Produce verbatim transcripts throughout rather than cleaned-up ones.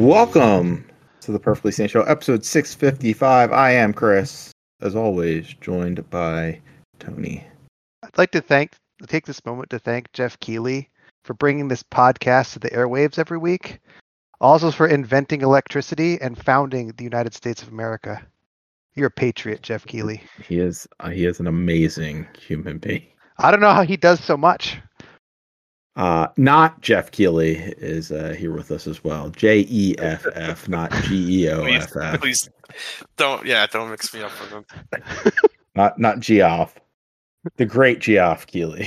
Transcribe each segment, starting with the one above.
Welcome to the Perfectly Sane Show, episode six fifty-five. I am Chris, as always, joined by Tony. I'd like to thank take this moment to thank Jeff Keighley for bringing this podcast to the airwaves every week, also for inventing electricity and founding the United States of America. You're a patriot, Jeff Keighley. He is uh, he is an amazing human being. I don't know how he does so much. Uh, not Jeff Keighley is uh, here with us as well. J E F F, not G E O F F. Please, please don't, yeah, don't mix me up with them. Not not Geoff, the great Geoff Keighley.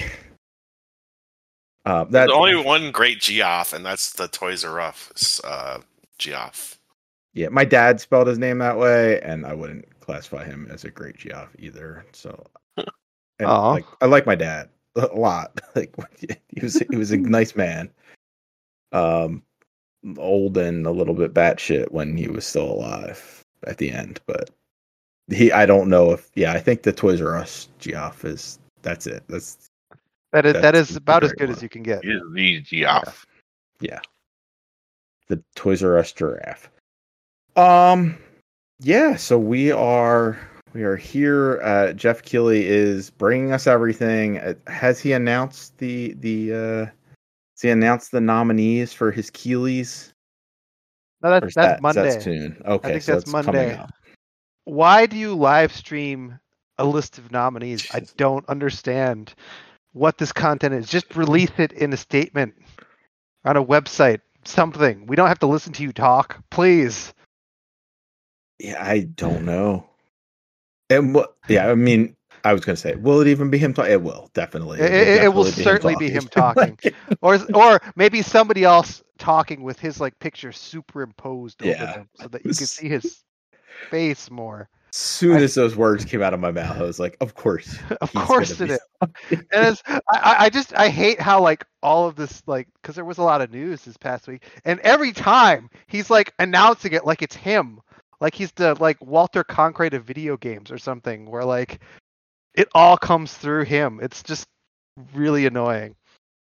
Uh, that, There's only one great Geoff, and that's the Toys R Us uh, Geoff. Yeah, my dad spelled his name that way, and I wouldn't classify him as a great Geoff either. So, and, like, I like my dad a lot. Like, he was he was a nice man. Um, old and a little bit batshit when he was still alive at the end, but he I don't know if yeah I think the Toys R Us Geoff is that's it. That's that is that's that is about as good one. as you can get. He's the Geoff. Yeah. yeah, the Toys R Us giraffe. Um, yeah. So we are. We are here. Uh, Jeff Keighley is bringing us everything. Uh, has he announced the the? Uh, has he announced the nominees for his Keighley's? No, that's that's that, Monday. That's soon. Okay, I think so that's it's Monday. coming up. Why do you live stream a list of nominees? I don't understand what this content is. Just release it in a statement on a website. Something. We don't have to listen to you talk, please. Yeah, I don't know. And what? Yeah, I mean, I was going to say, will it even be him talking? It will, definitely. It, it, it will certainly be him talking, or or maybe somebody else talking with his like picture superimposed over yeah. them, so that you can see his face more. As soon I, as those words came out of my mouth, I was like, "Of course, of course it is." And it's, I, I just I hate how like all of this like because there was a lot of news this past week, and every time he's like announcing it like it's him. Like he's the like Walter Cronkite of video games or something, where like it all comes through him. It's just really annoying.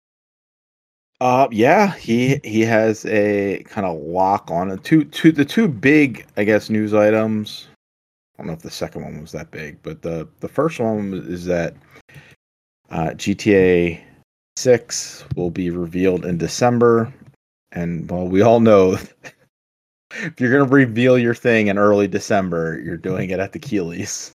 Uh, yeah, he he has a kind of lock on it. Two two the two big, I guess, news items. I don't know if the second one was that big, but the the first one is that uh, G T A six will be revealed in December, and well, we all know. If you're going to reveal your thing in early December, you're doing it at the Keighley's.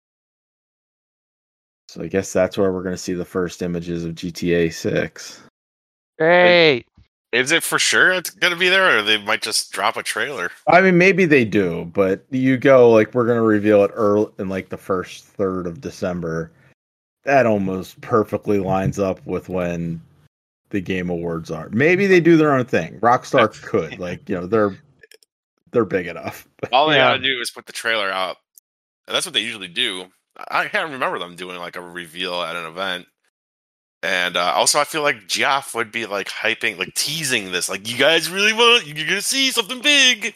So I guess that's where we're going to see the first images of G T A six. Hey! Is it for sure it's going to be there, or they might just drop a trailer? I mean, maybe they do, but you go, like, we're going to reveal it early in, like, the first third of December. That almost perfectly lines up with when the Game Awards are. Maybe they do their own thing. Rockstar could. Like, you know, they're... They're big enough. All they yeah. gotta do is put the trailer out. And that's what they usually do. I can't remember them doing like a reveal at an event. And uh, also, I feel like Geoff would be like hyping, like teasing this. Like, you guys really want, you're gonna see something big.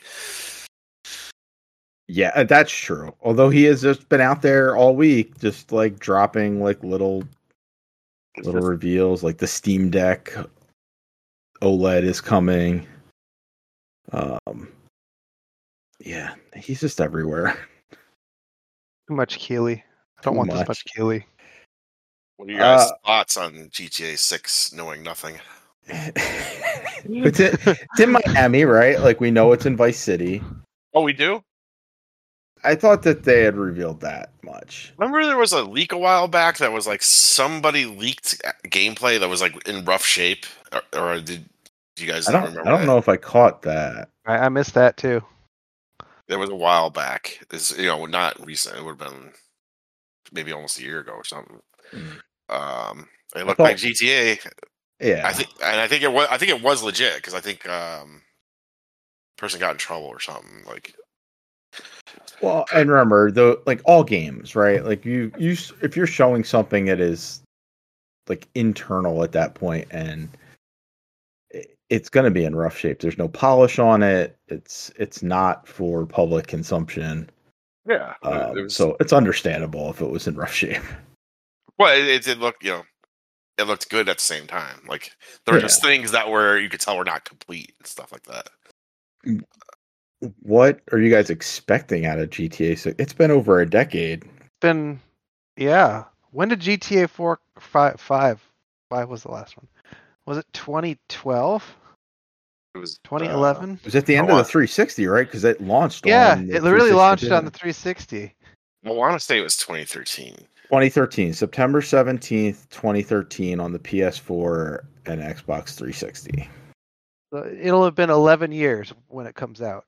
Yeah, that's true. Although he has just been out there all week, just like dropping like little, little reveals. Like the Steam Deck OLED is coming. Um. Yeah, he's just everywhere. Too much Keighley. I don't Too want much. this much Keighley. What are your guys' Uh, thoughts on G T A six knowing nothing? it's, in, it's in Miami, right? Like, we know it's in Vice City. Oh, we do? I thought that they had revealed that much. Remember there was a leak a while back that was like somebody leaked gameplay that was like in rough shape? Or, or did you guys I not don't, remember I don't that? know if I caught that. I, I missed that too. There was a while back. It's, you know, not recent. It would have been maybe almost a year ago or something. Mm. Um, it looked thought- like G T A. Yeah, I think, and I think it was. I think it was legit because I think um, person got in trouble or something. Like, well, and remember, though, like all games, right? Like you, you, if you're showing something that is like internal at that point, and it's going to be in rough shape. There's no polish on it. It's it's not for public consumption. yeah. Um, it was, so it's understandable if it was in rough shape. well, it, it did look, you know, it looked good at the same time. Like there were Yeah. just things that were you could tell were not complete and stuff like that. what are you guys expecting out of G T A six? It's been over a decade. It's been, yeah. When did G T A four, five, five, five was the last one? Was it twenty twelve? It was twenty uh, eleven? It was at the end Oh, of wow. the three sixty, right? Because it launched Yeah, on the it really launched on the didn't it? three sixty. I want to say it was twenty thirteen. twenty thirteen, September seventeenth, twenty thirteen on the P S four and Xbox three sixty. So it'll have been eleven years when it comes out.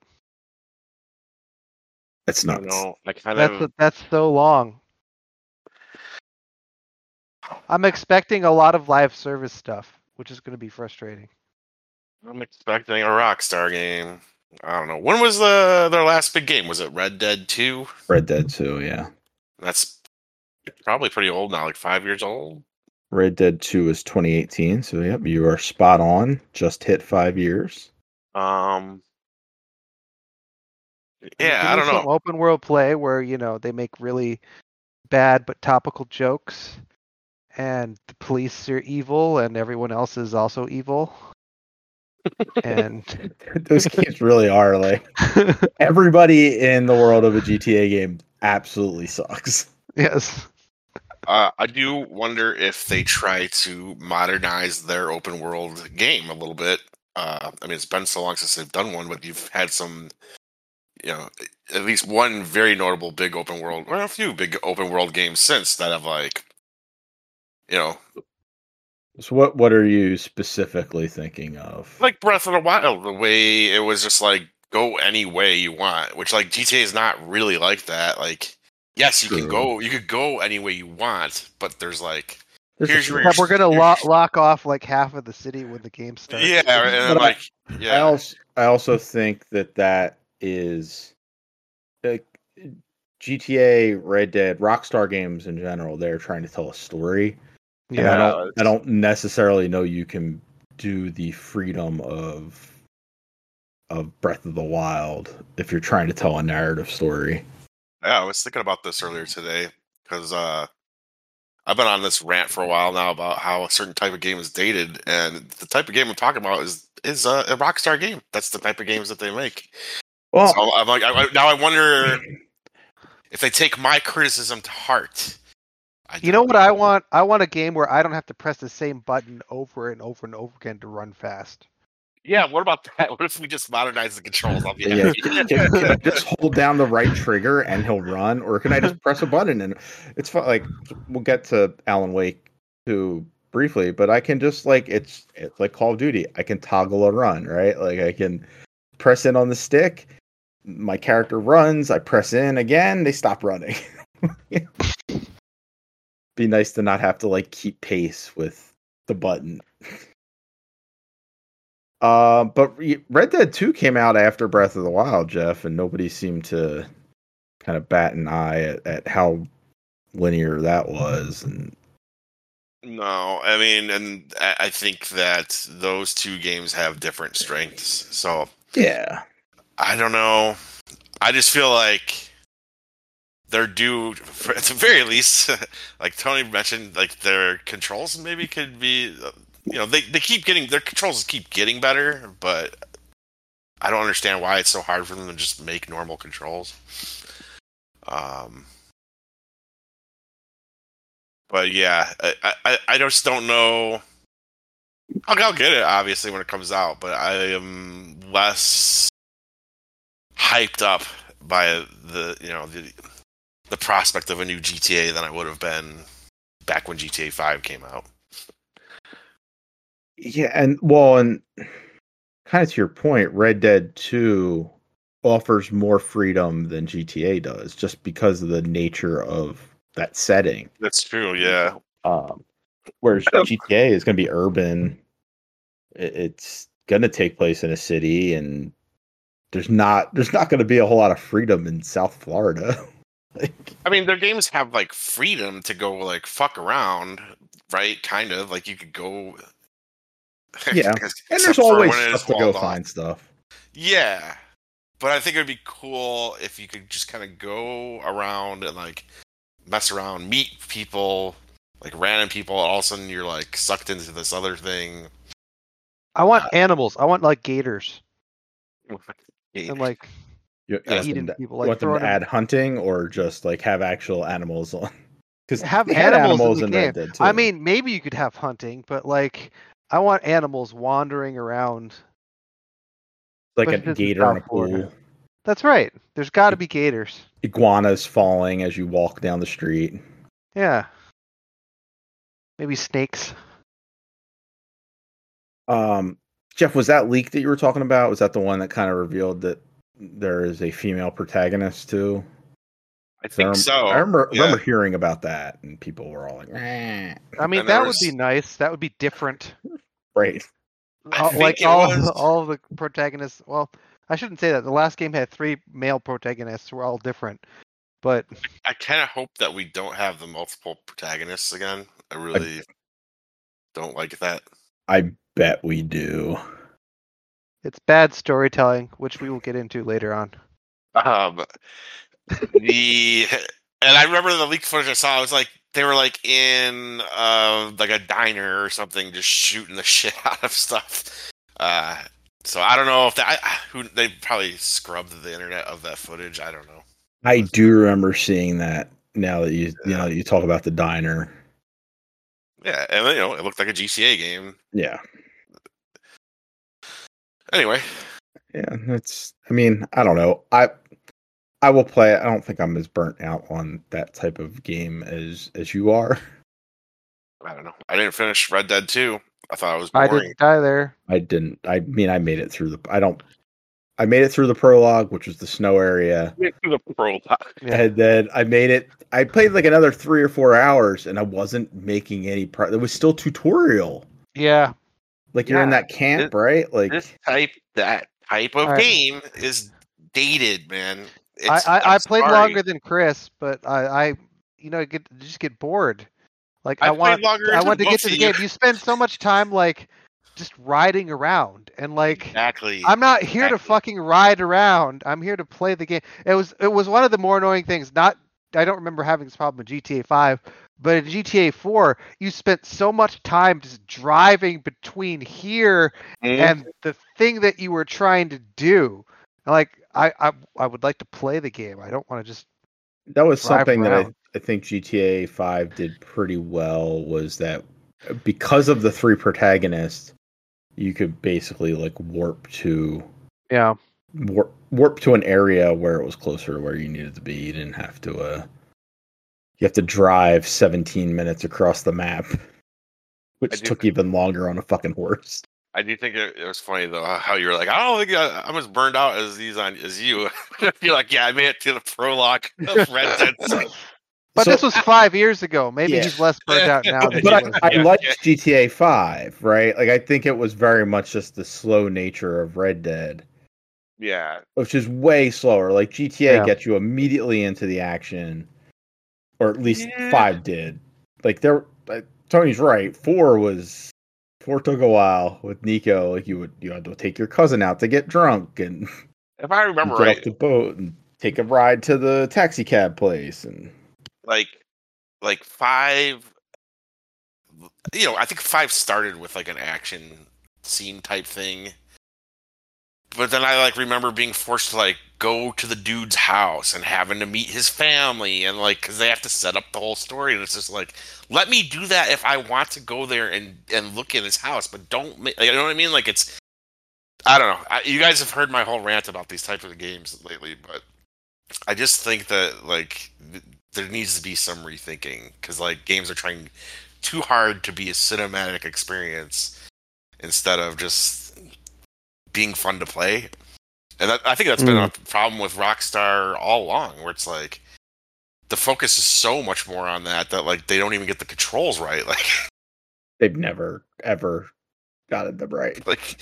That's I don't nuts. know. I kind That's of. that's so long. I'm expecting a lot of live service stuff, which is going to be frustrating. I'm expecting a Rockstar game. I don't know. When was the their last big game? Was it Red Dead two? Red Dead two, yeah. That's probably pretty old now, like five years old. Red Dead two is twenty eighteen, so yep, you are spot on. Just hit five years. Um. Give Yeah, me I don't some know. open world play where you know they make really bad but topical jokes, and the police are evil, and everyone else is also evil. And Those games really are like everybody in the world of a G T A game absolutely sucks. yes, Uh, I do wonder if they try to modernize their open world game a little bit. Uh, I mean, it's been so long since they've done one, but you've had some, you know, at least one very notable big open world, or a few big open world games since that have like, you know, So what what are you specifically thinking of? like Breath of the Wild, the way it was just like go any way you want, which like G T A is not really like that. Like, yes, you can True. go, you could go any way you want, but there's like, There's here's a- your- yeah, we're gonna lo- lock off like half of the city when the game starts. yeah, and then, But I- like, I yeah, also I also think that that is like G T A, Red Dead, Rockstar games in general. They're trying to tell a story. And I Yeah, don't I it's- don't necessarily know you can do the freedom of of Breath of the Wild if you're trying to tell a narrative story. Yeah, I was thinking about this earlier today because uh, I've been on this rant for a while now about how a certain type of game is dated, and the type of game I'm talking about is is uh, a Rockstar game. That's the type of games that they make. Well, So I'm like, I, I- now I wonder if they take my criticism to heart. I you know what I want? I want a game where I don't have to press the same button over and over and over again to run fast. Yeah, what about that? What if we just modernize the controls? I'll be yeah, happy. can, can I just hold down the right trigger and he'll run, or can I just press a button and it's fun? Like we'll get to Alan Wake too briefly, but I can just like it's it's like Call of Duty. I can toggle a run, right? Like I can press in on the stick. My character runs. I press in again. They stop running. Be nice to not have to like keep pace with the button. Uh, but re- Red Dead two came out after Breath of the Wild, Jeff, and nobody seemed to kind of bat an eye at, at how linear that was. And No, I mean, and I I think that those two games have different strengths. So yeah, I don't know. I just feel like they're due, for, at the very least, like Tony mentioned, like their controls maybe could be, uh, you know, they, they keep getting, their controls keep getting better, but I don't understand why it's so hard for them to just make normal controls. Um, but yeah, I, I, I just don't know. I'll, I'll get it, obviously, when it comes out, but I am less hyped up by the, you know, the the prospect of a new G T A than I would have been back when G T A five came out. yeah, and well, and kind of to your point, Red Dead two offers more freedom than G T A does, just because of the nature of that setting. That's true, yeah. Um, whereas G T A is going to be urban. It- It's going to take place in a city, and there's not there's not going to be a whole lot of freedom in South Florida. like, I mean, their games have like freedom to go like fuck around, right? Kind of like you could go. Yeah. Except and there's for always when it is stuff to go walled off. find stuff. Yeah, but I think it would be cool if you could just kind of go around and like mess around, meet people, like random people. And all of a sudden, you're like sucked into this other thing. I want animals. I want like gators and like You, you want eating them to, people, you like want them to throwing them- add hunting or just like have actual animals on? Because have they had animals, animals in in the game. Red Dead too. I mean, maybe you could have hunting, but like, I want animals wandering around. like especially a if it's in gator in a South Florida. pool, That's right. There's got to be gators. iguanas falling as you walk down the street. Yeah. Maybe snakes. Um, Jeff, was that leak that you were talking about? Was that the one that kind of revealed that there is a female protagonist too? I think I rem- so. I remember, Yeah. remember hearing about that, and people were all like, eh. I mean, And there that would was- be nice. That would be different. Right. I All- think like it all was- all of the protagonists. Well, I shouldn't say that. The last game had three male protagonists who were all different. But I kind of hope that we don't have the multiple protagonists again. I really don't like that. I bet we do. it's bad storytelling, which we will get into later on. Um, the and I remember the leak footage I saw. I was like, they were like in uh like a diner or something, just shooting the shit out of stuff. Uh, so I don't know if that I, who they probably scrubbed the internet of that footage. I don't know. I do remember seeing that. Now that you, you know, you talk about the diner. Yeah, and you know, it looked like a G T A game. Yeah. Anyway, Yeah, it's. I mean, I don't know. I I will play it. I don't think I'm as burnt out on that type of game as as you are. I don't know. I didn't finish Red Dead two. I thought it was I boring. didn't die there. I didn't. I mean, I made it through the. I don't. I made it through the prologue, which was the snow area, The prologue. Yeah. and then I made it. I played like another three or four hours, and I wasn't making any. Pro- there was still tutorial. Yeah. Like you're in Yeah, that camp, it- right? Like This type, that type of Alright. game is dated, man. I, It's, I, I I'm played sorry. longer than Chris, but I, I you know, get just get bored. Like I, I want, played longer I than want to get both to the of you. game. You spend so much time like just riding around, and like Exactly. I'm not here to Exactly. fucking ride around. I'm here to play the game. It was it was one of the more annoying things. Not I don't remember having this problem in G T A five, but in G T A four, you spent so much time just driving between here Mhm. and the thing that you were trying to do. Like I I, I would like to play the game. I don't want to just that was drive something that I, around. I think G T A five did pretty well. Was that because of the three protagonists, you could basically like warp to yeah. warp, warp to an area where it was closer to where you needed to be. You didn't have to uh you have to drive seventeen minutes across the map, I which do- took even longer on a fucking horse. I do think it, it was funny though how you were like, I don't think I, I'm as burned out as these on as you. You're like, yeah, I made it to the prologue of Red Dead. six. But So- this was five years ago. Maybe Yeah. he's less burnt out now. Than But he was. I, I Yeah. liked G T A five, right? Like I think it was very much just the slow nature of Red Dead, Yeah, which is way slower. Like G T A Yeah. gets you immediately into the action, or at least Yeah. five did. Like there, uh, Tony's right. Four was four took a while with Nico. Like you would you had to take your cousin out to get drunk and if I remember get right, off the boat and take a ride to the taxi cab place and like like five. You know, I think five started with like an action scene type thing. But then I like remember being forced to like go to the dude's house and having to meet his family and like because they have to set up the whole story and it's just like let me do that if I want to go there and and look at his house, but don't ma- like, you know what I mean? Like it's I don't know. I, you guys have heard my whole rant about these type of games lately, but I just think that like th- there needs to be some rethinking because like games are trying too hard to be a cinematic experience instead of just being fun to play. And that, I think that's been a problem with Rockstar all along, where it's like the focus is so much more on that that like they don't even get the controls right. Like, they've never ever gotten them right. like.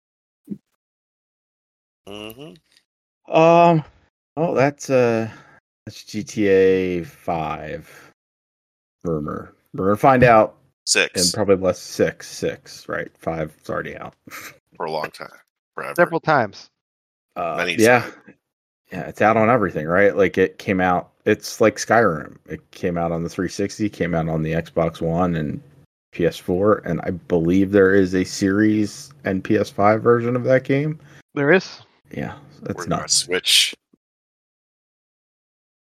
Mm-hmm. Um. Oh, that's uh, that's G T A five rumor. We're gonna find out in Six probably less six, six, right? Five's already out. for a long time, forever. Several times. Uh, Many yeah, times. yeah, it's out on everything, right? Like it came out. It's like Skyrim. It came out on the three sixty, came out on the Xbox One and P S four, and I believe there is a Series and P S five version of that game. There is. Yeah, that's We're gonna nuts. switch.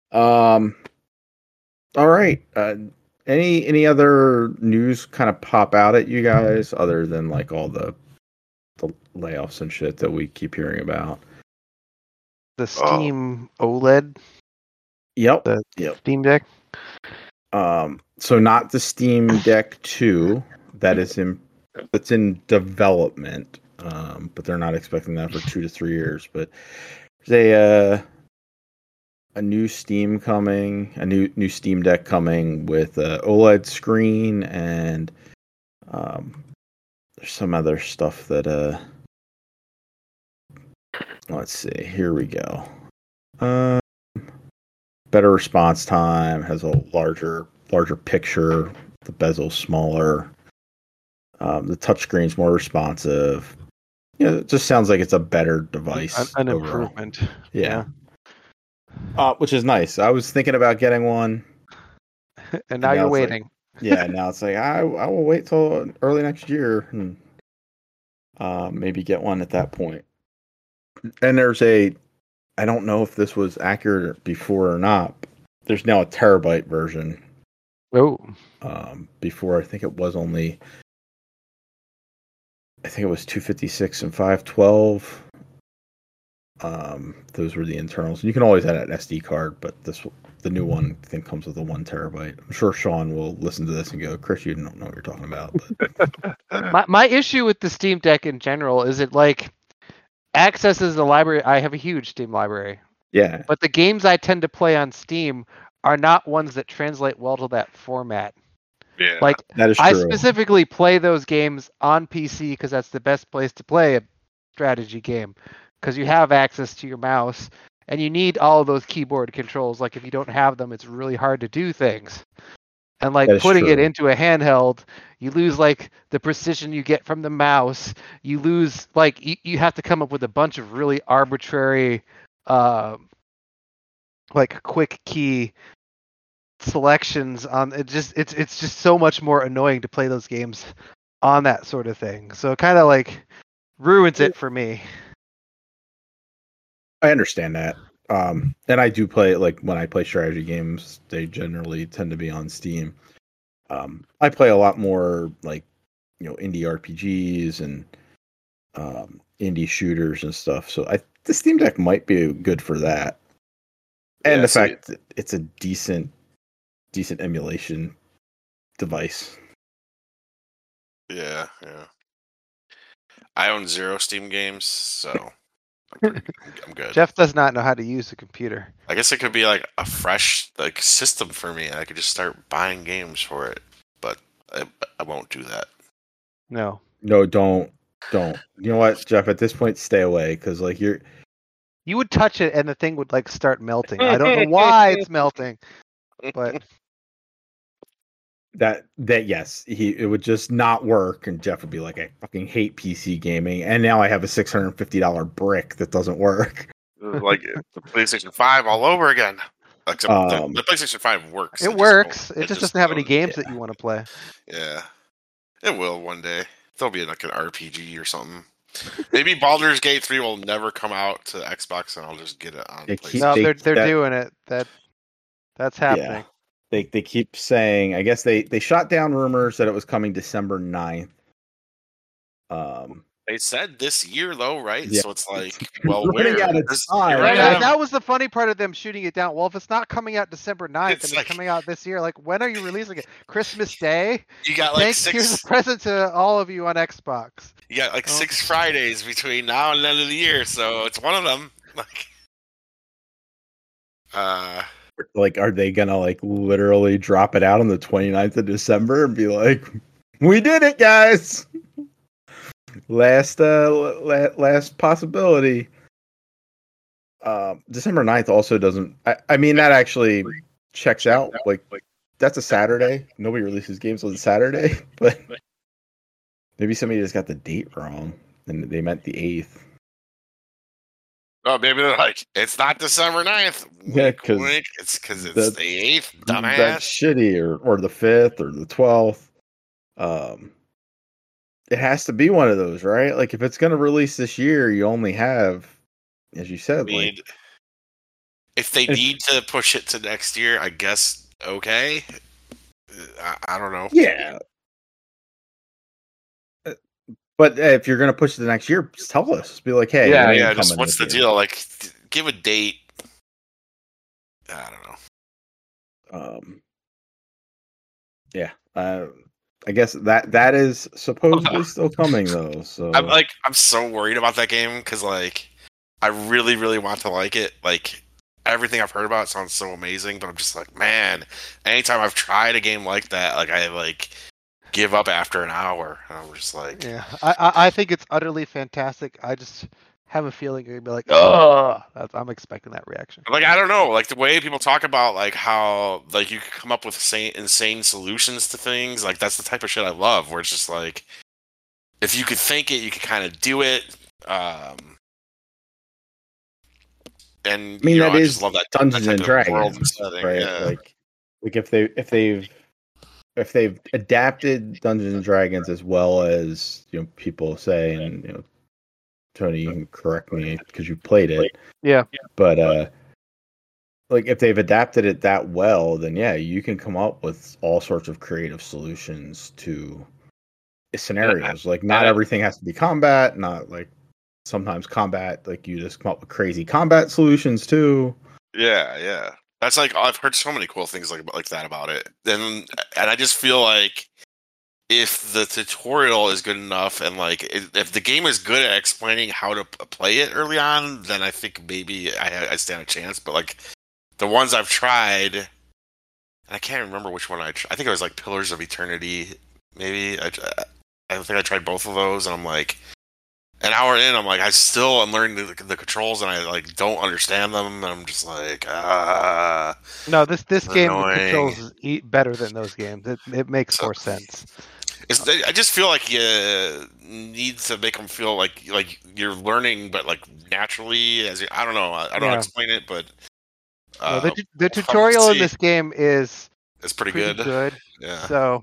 Um. All right. Uh, any any other news kind of pop out at you guys other than like all the the layoffs and shit that we keep hearing about? The Steam OLED, Yep. the Yep. Steam Deck. Um. So not the Steam Deck two that is in that's in development. Um. But they're not expecting that for two to three years. But they uh. a new Steam coming, a new new Steam Deck coming with a OLED screen, and um, there's some other stuff that uh, let's see. Here we go. Uh, better response time, has a larger larger picture. The bezel's smaller. Um, the touchscreen's more responsive. You know, it just sounds like it's a better device. An, an overall. improvement. Yeah. yeah. Uh, which is nice. I was thinking about getting one. and, and now, now you're it's waiting. Like, yeah, now it's like, I I will wait till early next year and uh, maybe get one at that point. And there's a, I don't know if this was accurate before or not. There's now a terabyte version. Oh. Um, before, I think it was only, I think it was two fifty-six and five twelve. Um, those were the internals. You can always add an S D card, but this the new one I think comes with a one terabyte. I'm sure Sean will listen to this and go, "Chris, you don't know what you're talking about." But. my my issue with the Steam Deck in general is it like accesses the library. I have a huge Steam library. Yeah. But the games I tend to play on Steam are not ones that translate well to that format. Yeah. Like that is true. I specifically play those games on P C because that's the best place to play a strategy game. Because you have access to your mouse, and you need all of those keyboard controls. Like, if you don't have them, it's really hard to do things. And, like, putting true. it into a handheld, you lose, like, the precision you get from the mouse. You lose, like, you, you have to come up with a bunch of really arbitrary, uh, like, quick key selections on it. Just it's it's just so much more annoying to play those games on that sort of thing. So it kind of, like, ruins it for me. I understand that. Um, and I do play, like, when I play strategy games, they generally tend to be on Steam. Um, I play a lot more, like, you know, indie R P Gs and um, indie shooters and stuff. So I, the Steam Deck might be good for that. And Yeah, the so fact that it's a decent, decent emulation device. Yeah, yeah. I own zero Steam games, so... I'm, pretty, I'm good. Jeff does not know how to use a computer. I guess it could be like a fresh like system for me. I could just start buying games for it, but I, I won't do that. No. No, don't, don't. You know what, Jeff? At this point, stay away because like you're. You would touch it and the thing would like start melting. I don't know why it's melting, but That that yes, he it would just not work, and Jeff would be like, "I fucking hate P C gaming," and now I have a six hundred and fifty dollar brick that doesn't work. Like the PlayStation Five all over again. Except Um, the, the PlayStation Five works. it, just works. won't- It, just doesn't have any won't- games yeah. that you want to play. Yeah, it will one day. There'll be like an R P G or something. Maybe Baldur's Gate three will never come out to Xbox, and I'll just get it on They keep- PlayStation. No, they- they're they're that- doing it. That that's happening. Yeah. They they keep saying, I guess they, they shot down rumors that it was coming December ninth. Um, They said this year, though, right? Yeah. So it's like, well, Running where? out of This- time. you're Yeah, running that, out of- that was the funny part of them shooting it down. Well, if it's not coming out December ninth It's and like- it's coming out this year, like when are you releasing it? Christmas Day? You got like Thanks. Here's six. a present to all of you on Xbox. You got like Oh. six Fridays between now and the end of the year, so it's one of them. Like, uh, like, are they gonna like literally drop it out on the twenty-ninth of December and be like, "We did it, guys"? Last uh la- last possibility. Um, December ninth also doesn't. I, I mean, that actually checks out. Like, that's a Saturday. Nobody releases games on Saturday, but maybe somebody just got the date wrong and they meant the eighth. oh, maybe they're like, it's not December ninth. Yeah, Wink, 'cause wink. It's because it's that- the eighth, That's dumbass. shitty, or or the fifth, or the twelfth. Um, it has to be one of those, right? Like, if it's going to release this year, you only have, as you I said, mean, like if they If- need to push it to next year, I guess okay. I, I don't know. Yeah. Uh, But uh, if you're going to push it the next year, just tell us. Just be like, hey, yeah, it ain't yeah. Just coming what's this the year. deal? Like, th- give a date. I don't know. Um, yeah. Uh, I guess that that is supposedly still coming though. So I'm like, I'm so worried about that game because like, I really, really want to like it. Like, everything I've heard about it sounds so amazing, but I'm just like, man. Anytime I've tried a game like that, like I like give up after an hour. I'm just like, Yeah, I, I I think it's utterly fantastic. I just have a feeling you're gonna be like, oh, I'm expecting that reaction. like I don't know, like the way people talk about like how like you can come up with insane, insane solutions to things. Like that's the type of shit I love. Where it's just like, if you could think it, you could kind of do it. Um, and I mean, you know, that I is just love that Dungeons that and type of world and Dragons, setting. right? Yeah. Like, like if they if they've if they've adapted Dungeons and Dragons as well as you know people say, and you know, Tony, you can correct me because you played it, Yeah, but uh, like if they've adapted it that well, then yeah, you can come up with all sorts of creative solutions to scenarios. Like, not and- everything has to be combat. Not like sometimes combat, like you just come up with crazy combat solutions too. Yeah, yeah. That's like I've heard so many cool things like like that about it, and and I just feel like if the tutorial is good enough and like if the game is good at explaining how to play it early on, then I think maybe I, I stand a chance. But like the ones I've tried, and I can't remember which one I tried. I think it was like Pillars of Eternity. Maybe I I think I tried both of those, and I'm like. An hour in, I'm like, I still am learning the, the controls, and I like don't understand them. And I'm just like, ah. no, this this game Annoying. controls e- better than those games. It it makes So- more sense. It's, I just feel like you need to make them feel like like you're learning, but like naturally. As you, I don't know, I, I don't know how Yeah. to explain it, but No, uh, the tu- the from tutorial in see, this game is it's pretty, pretty good. good. Yeah, So,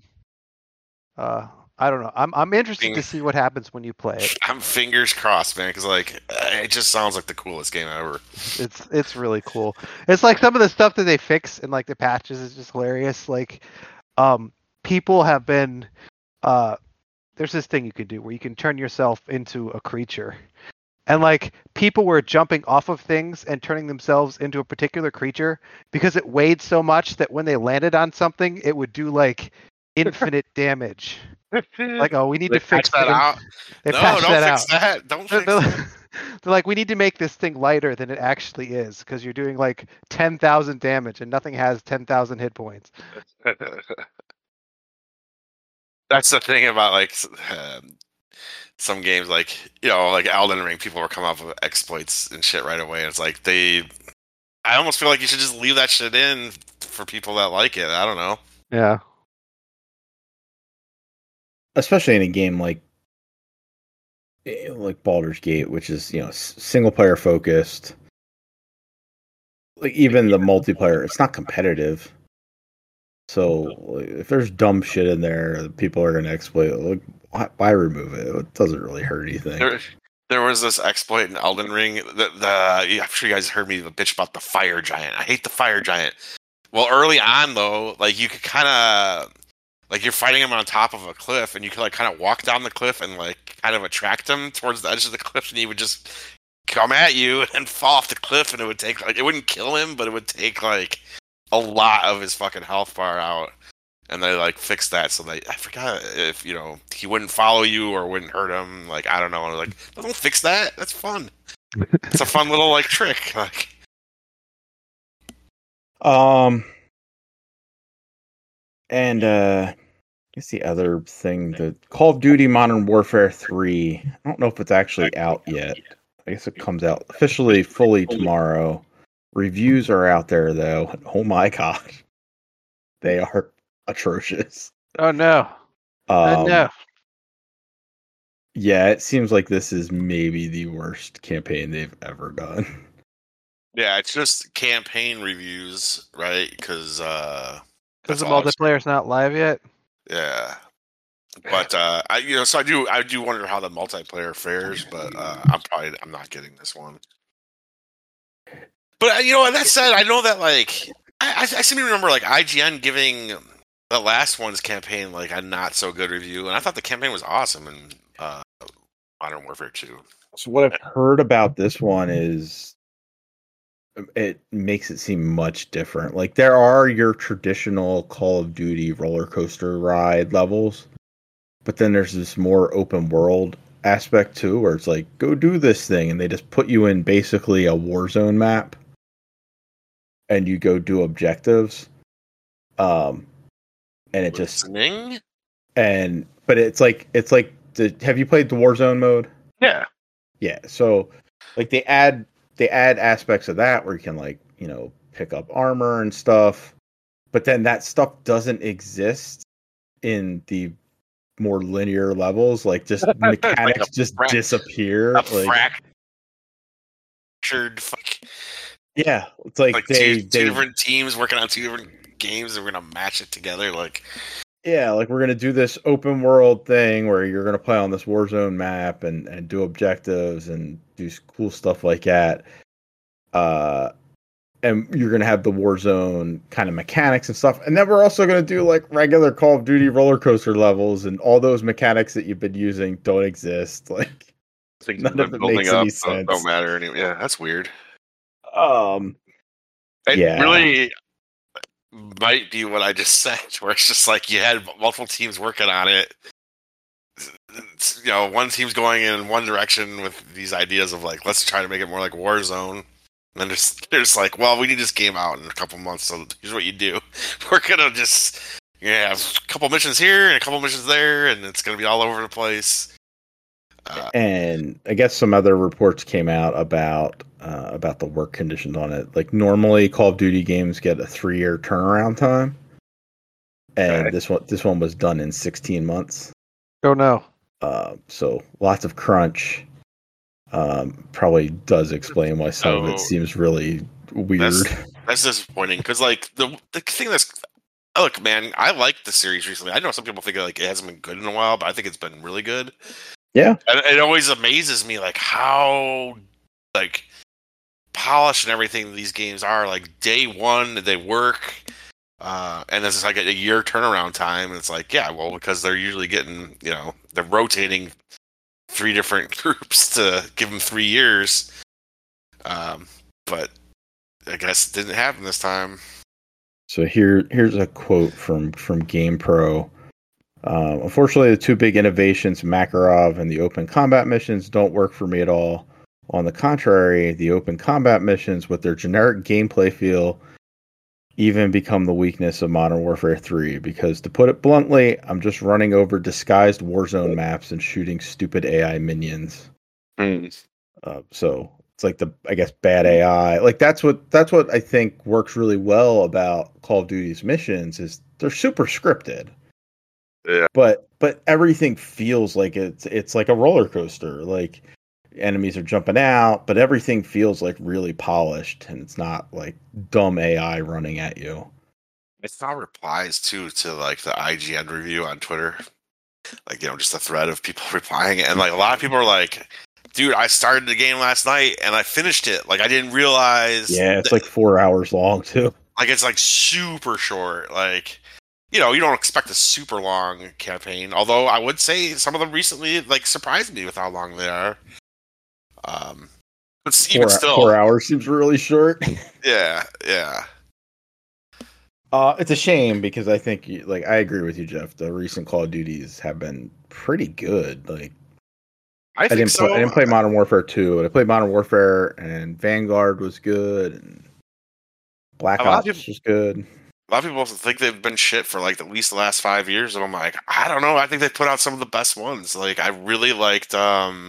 uh, I don't know. I'm I'm interested Being- to see what happens when you play it. I'm fingers crossed, man, because like it just sounds like the coolest game ever. It's it's really cool. It's like some of the stuff that they fix in like the patches is just hilarious. Like, um, people have been, uh, there's this thing you can do where you can turn yourself into a creature, and like people were jumping off of things and turning themselves into a particular creature because it weighed so much that when they landed on something, it would do like infinite damage. Like, oh, we need They to fix patch that the- out. They no, patched don't that fix out. that. Don't They're, fix they're that. like, they're like, we need to make this thing lighter than it actually is because you're doing like ten thousand damage and nothing has ten thousand hit points. That's the thing about like s- um, some games, like you know, like Elden Ring. People were coming up with exploits and shit right away. And it's like they. I almost feel like you should just leave that shit in for people that like it. I don't know. Yeah. Especially in a game like eh, like Baldur's Gate, which is you know single player focused. Like even the multiplayer, it's not competitive. So like, if there's dumb shit in there, people are going to exploit it. Like, why, why remove it? It doesn't really hurt anything. There, there was this exploit in Elden Ring. The, the I'm sure you guys heard me bitch about the fire giant. I hate the fire giant. Well, early on though, like you could kind of like you're fighting him on top of a cliff, and you could like kind of walk down the cliff and like kind of attract him towards the edge of the cliff, and he would just come at you and fall off the cliff, and it would take like it wouldn't kill him, but it would take like a lot of his fucking health bar out. And they like fixed that, so they I forgot if you know he wouldn't follow you or wouldn't hurt him. Like I don't know. Like don't fix that. That's fun. It's a fun little like trick. Like Um, and uh, I guess the other thing, the Call of Duty Modern Warfare three. I don't know if it's actually out yet. I guess it comes out officially fully tomorrow. Reviews are out there though. Oh my god, they are atrocious. Oh no. Um, oh no. Yeah, it seems like this is maybe the worst campaign they've ever done. yeah, it's just campaign reviews, right? Because uh, Because that's the all I've- multiplayer's not live yet. yeah. But uh, I you know so I do I do wonder how the multiplayer fares. But uh, I'm probably I'm not getting this one. But you know, that said, I know that like I, I seem to remember like I G N giving the last one's campaign like a not so good review, and I thought the campaign was awesome in uh, Modern Warfare two. So what I've heard about this one is it makes it seem much different. Like there are your traditional Call of Duty roller coaster ride levels, but then there's this more open world aspect too, where it's like, go do this thing, and they just put you in basically a Warzone map, and you go do objectives. Um, and it Listening? just and but it's like it's like the, have you played the Warzone mode? Yeah, yeah. So like they add. They add aspects of that where you can, like, you know, pick up armor and stuff, but then that stuff doesn't exist in the more linear levels. Like, just mechanics like just frac- disappear. Like, fractured. Fuck. Yeah, it's like, like they, two, two they different teams working on two different games, and we're gonna match it together. Like, yeah, like we're gonna do this open world thing where you're gonna play on this Warzone map and and do objectives and do cool stuff like that. Uh, and you're gonna have the Warzone kind of mechanics and stuff, and then we're also gonna do like regular Call of Duty roller coaster levels, and all those mechanics that you've been using don't exist. Like, things none of it makes any sense. Don't, don't matter anymore. Yeah, that's weird. Um, it yeah, really might be what I just said, where it's just like you had multiple teams working on it. It's, you know, one team's going in one direction with these ideas of like, let's try to make it more like Warzone. And then there's, there's like, well, we need this game out in a couple months, so here's what you do. We're gonna just you know, have a couple missions here and a couple missions there, and it's gonna be all over the place. Uh, and I guess some other reports came out about uh, about the work conditions on it. Like normally, Call of Duty games get a three year turnaround time, and okay. this one this one was done in sixteen months. Oh no! Uh, so lots of crunch. Um, probably does explain why some oh, of it seems really weird. That's, that's disappointing because, like, the the thing that's look, man, I liked the series recently. I know some people think like it hasn't been good in a while, but I think it's been really good. Yeah, and it always amazes me like how like polished and everything these games are. Like day one, they work. Uh, and this is like a, a year turnaround time. And it's like, yeah, well, because they're usually getting, you know, they're rotating three different groups to give them three years. Um, but I guess it didn't happen this time. So here, here's a quote from, from GamePro. Um, unfortunately, the two big innovations, Makarov and the open combat missions, don't work for me at all. On the contrary, the open combat missions with their generic gameplay feel even become the weakness of Modern Warfare three, because to put it bluntly, I'm just running over disguised Warzone maps and shooting stupid A I minions. Mm. Uh, so it's like the, I guess, bad A I. Like that's what that's what I think works really well about Call of Duty's missions is they're super scripted. Yeah. But but everything feels like it's it's like a roller coaster. Like enemies are jumping out, but everything feels like really polished, and it's not like dumb A I running at you. I saw replies too to like the I G N review on Twitter, like you know, just a thread of people replying, and like a lot of people are like, "Dude, I started the game last night and I finished it. Like I didn't realize." Yeah, it's that, like four hours long too. Like it's like super short. Like you know, you don't expect a super long campaign. Although I would say some of them recently like surprised me with how long they are. Um, but even four, still, four hours seems really short. Yeah, yeah. Uh, it's a shame because I think, like, I agree with you, Jeff. The recent Call of Duties have been pretty good. Like, I, I think didn't, so. play, I didn't play Modern Warfare two. I played Modern Warfare, and Vanguard was good, and Black Ops people, was good. A lot of people think they've been shit for like at least the last five years, and I'm like, I don't know. I think they put out some of the best ones. Like, I really liked. Um,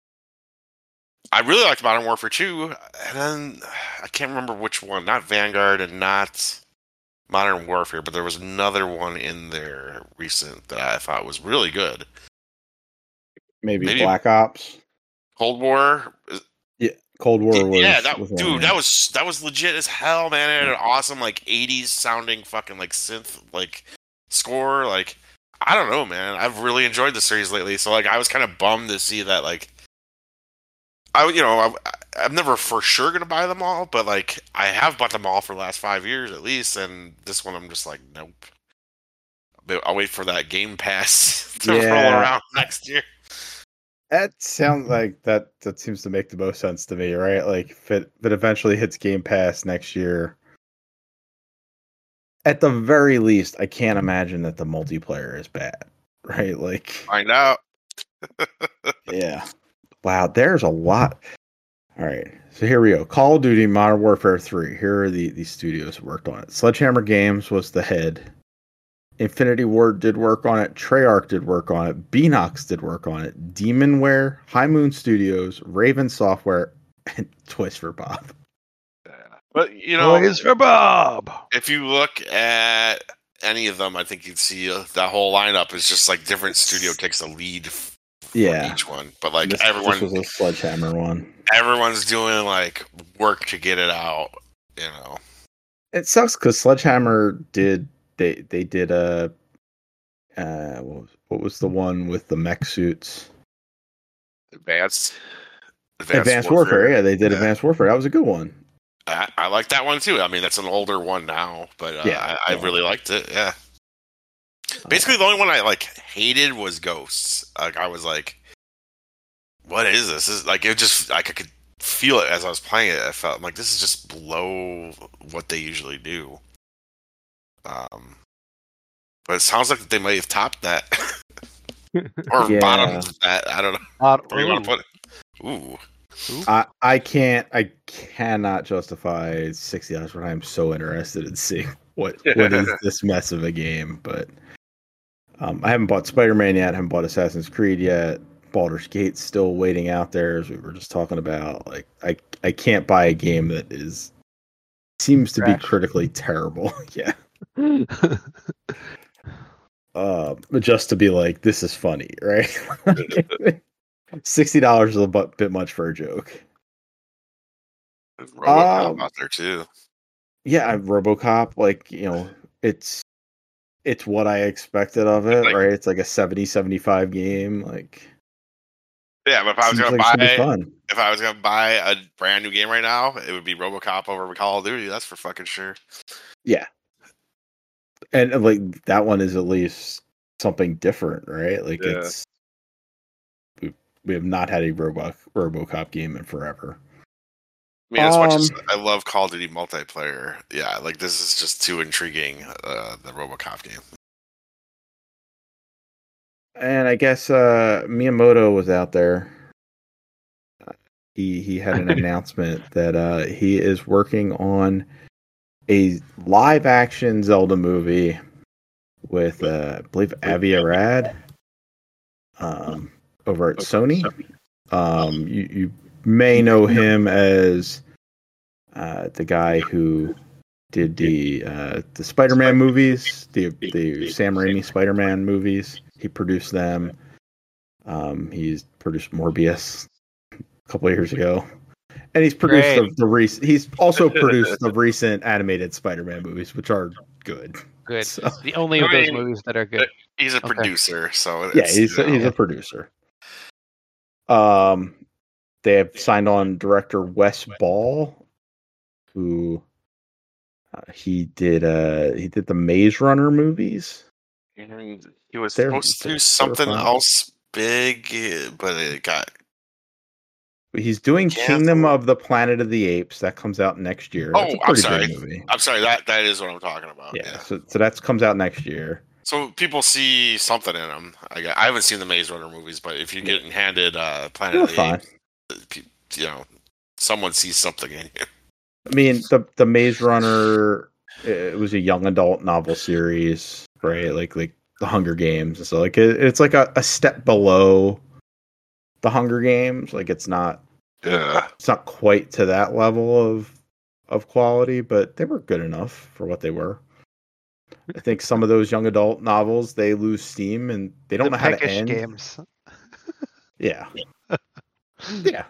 I really liked Modern Warfare two, and then I can't remember which one. Not Vanguard and not Modern Warfare, but there was another one in there recent that I thought was really good. Maybe, Maybe Black Ops, Cold War. Yeah, Cold War was. Yeah, that was dude, one, that was that was legit as hell, man. It had an awesome like eighties sounding fucking like synth like score. Like I don't know, man. I've really enjoyed the series lately. So like I was kind of bummed to see that like. I, you know, I, I'm never for sure gonna buy them all, but like I have bought them all for the last five years at least, and this one I'm just like, nope. But I'll wait for that Game Pass to Yeah. roll around next year. That sounds like that. That seems to make the most sense to me, right? Like, if it, if it eventually hits Game Pass next year, at the very least, I can't imagine that the multiplayer is bad, right? Like, Find out. yeah. Wow, there's a lot. All right, so here we go. Call of Duty Modern Warfare three. Here are the, the studios who worked on it. Sledgehammer Games was the head. Infinity Ward did work on it. Treyarch did work on it. Beenox did work on it. Demonware, High Moon Studios, Raven Software, and Toys for Bob. Yeah. But you know, Toys for Bob. If you look at any of them, I think you'd see uh, that whole lineup is just like different studio takes the lead f- for Yeah. each one. But like This, everyone, this was a Sledgehammer one. everyone's doing like work to get it out. You know, It sucks because Sledgehammer did they they did a uh what was, what was the one with the mech suits? advanced, Advanced, Warfare. Yeah, they did Yeah. Advanced Warfare. That was a good one. I, I like that one too. I mean, that's an older one now, but uh, Yeah. I, I really liked it. Yeah. Basically, the only one I like hated was Ghosts. Like, I was like, "What is this?" This is like it just like I could feel it as I was playing it. I felt like this is just below what they usually do. Um, but it sounds like they may have topped that or Yeah. bottomed that. I don't know. Uh, Where you want ooh. to put it? Ooh. I I can't I cannot justify sixty dollars when I'm so interested in seeing what what is this mess of a game. But um, I haven't bought Spider-Man yet. I haven't bought Assassin's Creed yet. Baldur's Gate's still waiting out there, as we were just talking about. Like I I can't buy a game that is seems to Trash. be critically terrible. Yeah. Uh, but just to be like, this is funny, right? Sixty dollars is a bu- bit much for a joke. There's RoboCop Um, out there too. Yeah, I- RoboCop, like, you know, it's it's what I expected of it, Like- right? It's like a seventy seventy-five game, like Yeah, but if I was seems gonna like it should be buy, fun. if I was gonna buy a brand new game right now, it would be RoboCop over Call of Duty. That's for fucking sure. Yeah. And uh, like that one is at least something different, right? Like Yeah. it's we, we have not had a Robo RoboCop game in forever. I mean, as much as Um, I love Call of Duty multiplayer, yeah, like this is just too intriguing. Uh, the RoboCop game. And I guess uh, Miyamoto was out there. Uh, he he had an announcement that uh, he is working on a live action Zelda movie with uh, I believe Avi Arad um, over at Sony. Um, you you may know him as uh, the guy who did the uh, the Spider-Man movies, the the Sam Raimi Spider-Man movies. He produced them. Um, he's produced Morbius a couple of years ago, and he's produced the, Great. the recent. He's also produced the recent animated Spider-Man movies, which are good. Good. So, The only of I those mean, movies that are good. He's a Okay. producer, so yeah, it's, he's you a, he's know, a producer. Um, they have signed on director Wes Ball, who uh, he did. Uh, he did the Maze Runner movies. and he was They're- supposed to they're- do something they're fine. else big, eh, but it got He's doing Can't- Kingdom of the Planet of the Apes. That comes out next year. That's Oh, a I'm pretty sorry. big movie. I'm sorry, that that is what I'm talking about. Yeah, Yeah. so so that comes out next year. So people see something in them. I, got- I haven't seen the Maze Runner movies, but if you're getting handed uh, Planet You're of the fine. Apes, pe- you know, someone sees something in you. I mean, the the Maze Runner. It was a young adult novel series, right? Like like the Hunger Games. So like it, it's like a, a step below the Hunger Games. Like it's not Yeah. it's not quite to that level of of quality, but they were good enough for what they were. I think some of those young adult novels they lose steam and they don't the know how to Peckish end. games. Yeah. Yeah.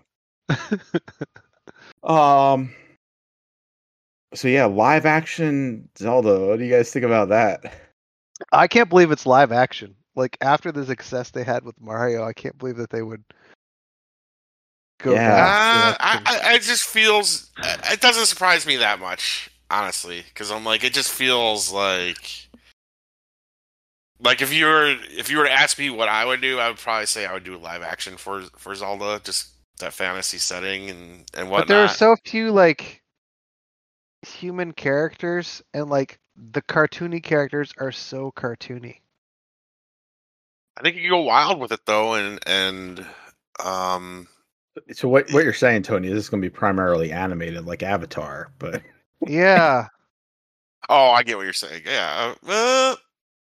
Um. So yeah, live action Zelda. What do you guys think about that? I can't believe it's live action. Like after the success they had with Mario, I can't believe that they would go Yeah. that Uh, I, direction. I, it just feels. It doesn't surprise me that much, honestly, because I'm like, it just feels like, like if you were if you were to ask me what I would do, I would probably say I would do live action for for Zelda, just that fantasy setting and and But there are whatnot. so few like human characters, and like the cartoony characters are so cartoony. I think you can go wild with it though, and and um, So what what you're saying, Tony, is this going to be primarily animated like Avatar, but Yeah. oh, I get what you're saying. Yeah, uh,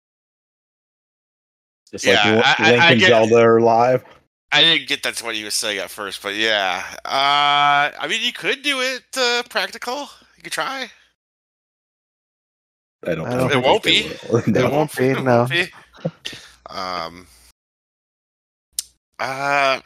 just Yeah, like I- I- Link I and get- Zelda are live. I didn't get that's what you were saying at first, but yeah. Uh, I mean, you could do it uh, practical. You could try. I don't. I I don't don't It think won't they be. will. It No. won't be, It no. won't be. Um. Uh.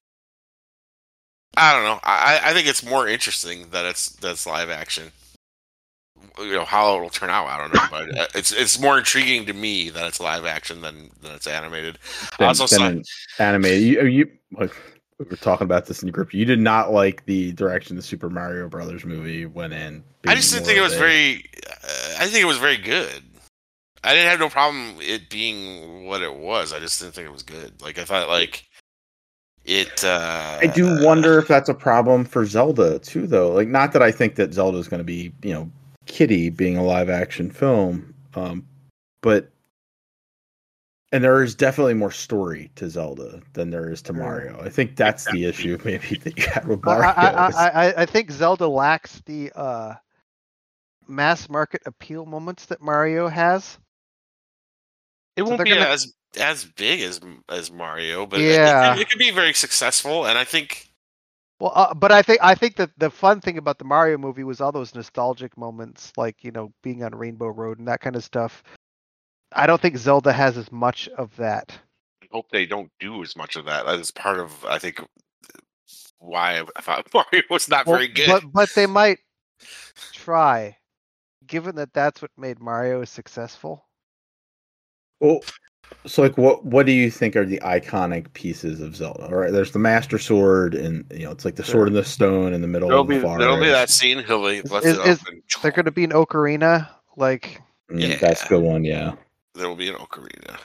I don't know. I I think it's more interesting that it's that's live action. You know how it'll turn out. I don't know, but it's it's more intriguing to me that it's live action than than it's animated. I Then, also then saw, an animated. You, you like we were talking about this in the group. You did not like the direction the Super Mario Brothers movie went in. I just didn't being think it more was of a- very. Uh, I think it was very good. I didn't have no problem it being what it was. I just didn't think it was good. Like I thought, like it. Uh, I do wonder if that's a problem for Zelda too, though. Like, not that I think that Zelda is going to be, you know, Kitty being a live action film, um, but and there is definitely more story to Zelda than there is to Mario. I think that's the issue, maybe that you have with I, Mario. I, is- I, I, I think Zelda lacks the uh, mass market appeal moments that Mario has. it so won't they're be gonna- as as big as as Mario, but it- Yeah. it, it could be very successful. And I think Well, uh, but I think I think that the fun thing about the Mario movie was all those nostalgic moments, like you know being on Rainbow Road and that kind of stuff. I don't think Zelda has as much of that. I hope they don't do as much of that. That is part of I think why I thought Mario was not Well, very good. But but they might try, given that that's what made Mario successful. Well, so like, what what do you think are the iconic pieces of Zelda? All right, there's the Master Sword, and you know it's like the Sure. sword in the stone in the middle There'll of be the forest. there'll be that scene. He'll be left Is- it is- up and They're going to be an ocarina, like Mm, That's a Yeah. good one, yeah. there will be an ocarina.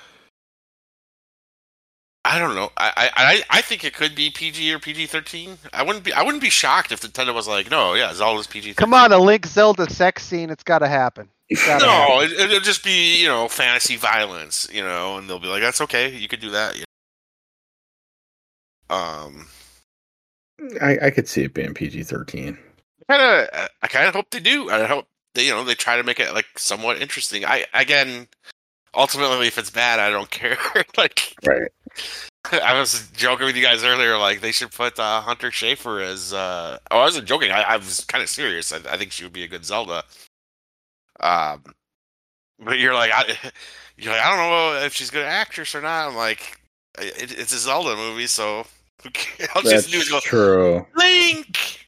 I don't know. I, I I I think it could be P G or P G thirteen. I wouldn't be I wouldn't be shocked if Nintendo was like, no, yeah, Zelda's P G thirteen. come on, a Link Zelda sex scene. It's got to happen. It's gotta No, happen. it, it'll just be you know fantasy violence, you know, and they'll be like, that's okay, you could do that. You know? Um, I, I could see it being P G thirteen. kind of I kind of hope they do. I hope they you know they try to make it like somewhat interesting. I again, ultimately, if it's bad, I don't care. Like. Right. I was joking with you guys earlier, like they should put uh, Hunter Schafer as. Uh, oh, I wasn't joking. I, I was kind of serious. I, I think she would be a good Zelda. Um, but you're like, I, you're like, I don't know if she's a good actress or not. I'm like, it, it's a Zelda movie, so I'll That's just do is go true. Link.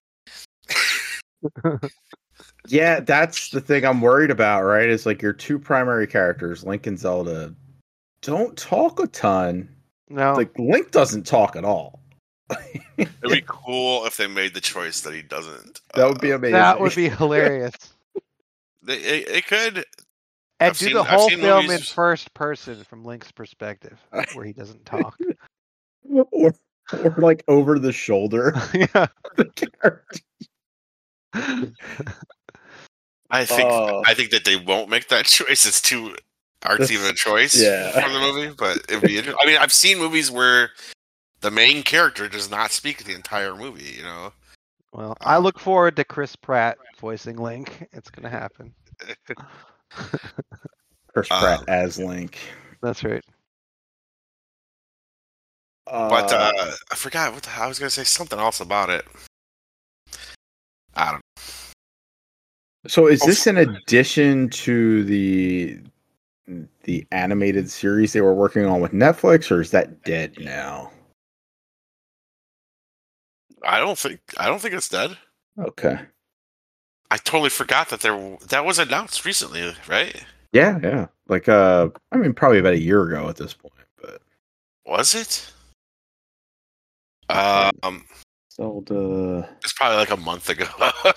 Yeah, that's the thing I'm worried about, right? Is like your two primary characters, Link and Zelda, don't talk a ton. No, Like Link doesn't talk at all. It'd be cool if they made the choice that he doesn't. That would be Uh, amazing. that would be hilarious. It, it, it could. And I've do seen- the I've whole seen film in movies- first person from Link's perspective, where he doesn't talk. or, or like over the shoulder. yeah. the character. I think Oh. I think that they won't make that choice. It's too artsy of a choice yeah. for the movie, but it'd be interesting. I mean, I've seen movies where the main character does not speak the entire movie. You know, Well, I look forward to Chris Pratt voicing Link. It's gonna happen. Chris Uh, Pratt as Link. That's right. but uh, I forgot what the, I was going to say something else about it. I don't. So is this in addition to the the animated series they were working on with Netflix, or is that dead now? I don't think. I don't think it's dead. Okay. I totally forgot that there. That was announced recently, right? Yeah, yeah. Like uh I mean probably about a year ago at this point, but Was it? Um. Zelda It's probably like a month ago.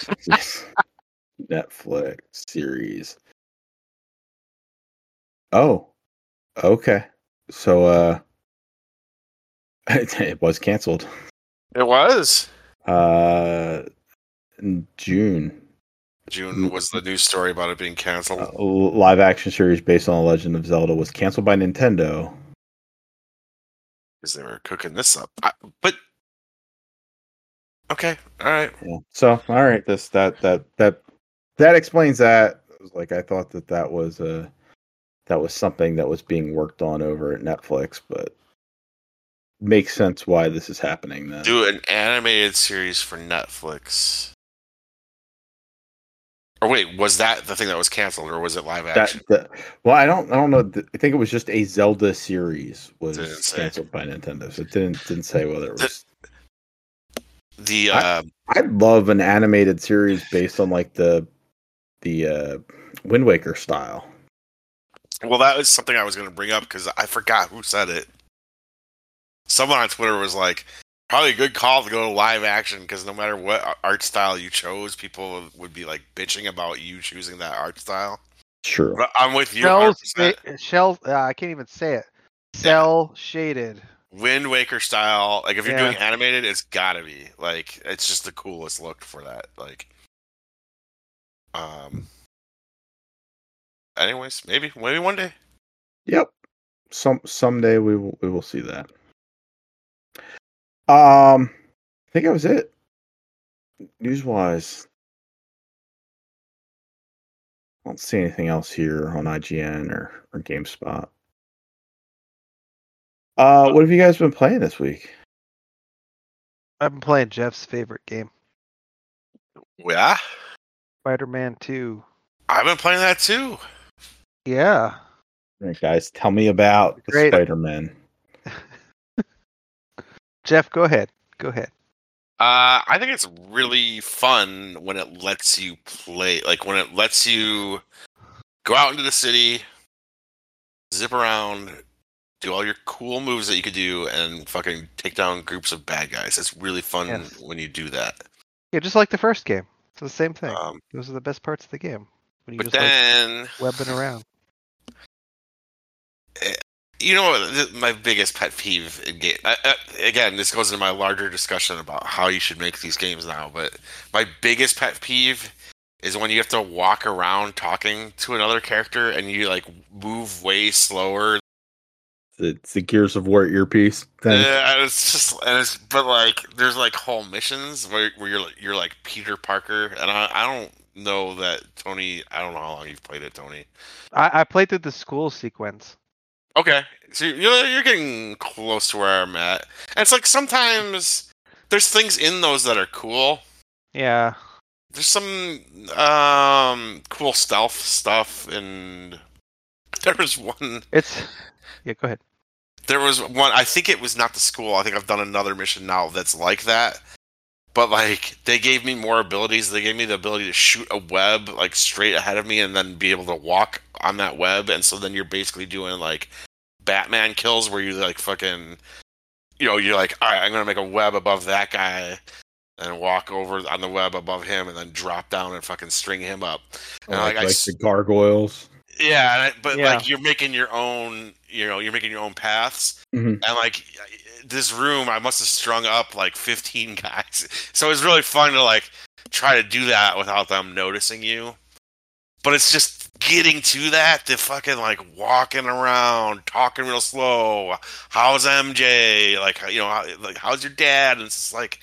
Netflix series. Oh, okay. So uh, it, it was canceled. It was. Uh, in June. June was the news story about it being canceled. Uh, live action series based on The Legend of Zelda was canceled by Nintendo. Because they were cooking this up. I, but okay, all right. Yeah. So, all right, this that that that that explains that. It was like I thought that that was uh that was something that was being worked on over at Netflix, but makes sense why this is happening then. Do an animated series for Netflix. Or wait, was that the thing that was canceled, or was it live action? That, that, well, I don't, I don't know. I think it was just a Zelda series was Didn't say. canceled by Nintendo, so it didn't didn't say whether it was. The, the I, uh, I'd love an animated series based on like the the uh, Wind Waker style. well, that was something I was going to bring up because I forgot who said it. Someone on Twitter was like, probably a good call to go to live action because no matter what art style you chose, people would be like bitching about you choosing that art style. True. But I'm with you. Shell, one hundred percent. shell. Uh, I can't even say it. Cell shaded. Wind Waker style. Like if you're Yeah. doing animated, it's gotta be like it's just the coolest look for that. Like, um. Anyways, maybe maybe one day. Yep. Some someday we will we will see that. Um, I think that was it. News wise, I don't see anything else here on I G N or, or GameSpot. Uh, what have you guys been playing this week? I've been playing Jeff's favorite game, Yeah, Spider-Man two. I've been playing that too. Yeah. All right, guys, tell me about the Great. Spider-Man. Jeff, go ahead. Go ahead. Uh, I think it's really fun when it lets you play, like when it lets you go out into the city, zip around, do all your cool moves that you could do, and fucking take down groups of bad guys. It's really fun Yes. when you do that. Yeah, just like the first game. It's the same thing. Um, Those are the best parts of the game. When you but just then, like webbing around. you know, what, th- my biggest pet peeve in game. Uh, uh, again, this goes into my larger discussion about how you should make these games now. But my biggest pet peeve is when you have to walk around talking to another character and you like move way slower. It's the Gears of War earpiece thing. Yeah, and it's just, and it's, but like, there's like whole missions where, where you're like, you're like Peter Parker, and I, I don't know that Tony. I don't know how long you've played it, Tony. I, I played through the school sequence. Okay, so you're you're getting close to where I'm at, and it's like sometimes there's things in those that are cool. Yeah. There's some um cool stealth stuff, and there was one. It's yeah, go ahead. There was one. I think it was not the school. I think I've done another mission now that's like that. But like they gave me more abilities. They gave me the ability to shoot a web like straight ahead of me, and then be able to walk on that web. And so then you're basically doing like Batman kills, where you like fucking, you know, you're like, all right, I'm gonna make a web above that guy, and walk over on the web above him, and then drop down and fucking string him up. And like like, I like s- the gargoyles. yeah, and I- but Yeah. like you're making your own, you know, you're making your own paths, Mhm. and like this room, I must have strung up like fifteen guys, so it's really fun to like try to do that without them noticing you. But it's just getting to that, the fucking like walking around, talking real slow. How's M J? Like, you know, how, like how's your dad? And it's just like,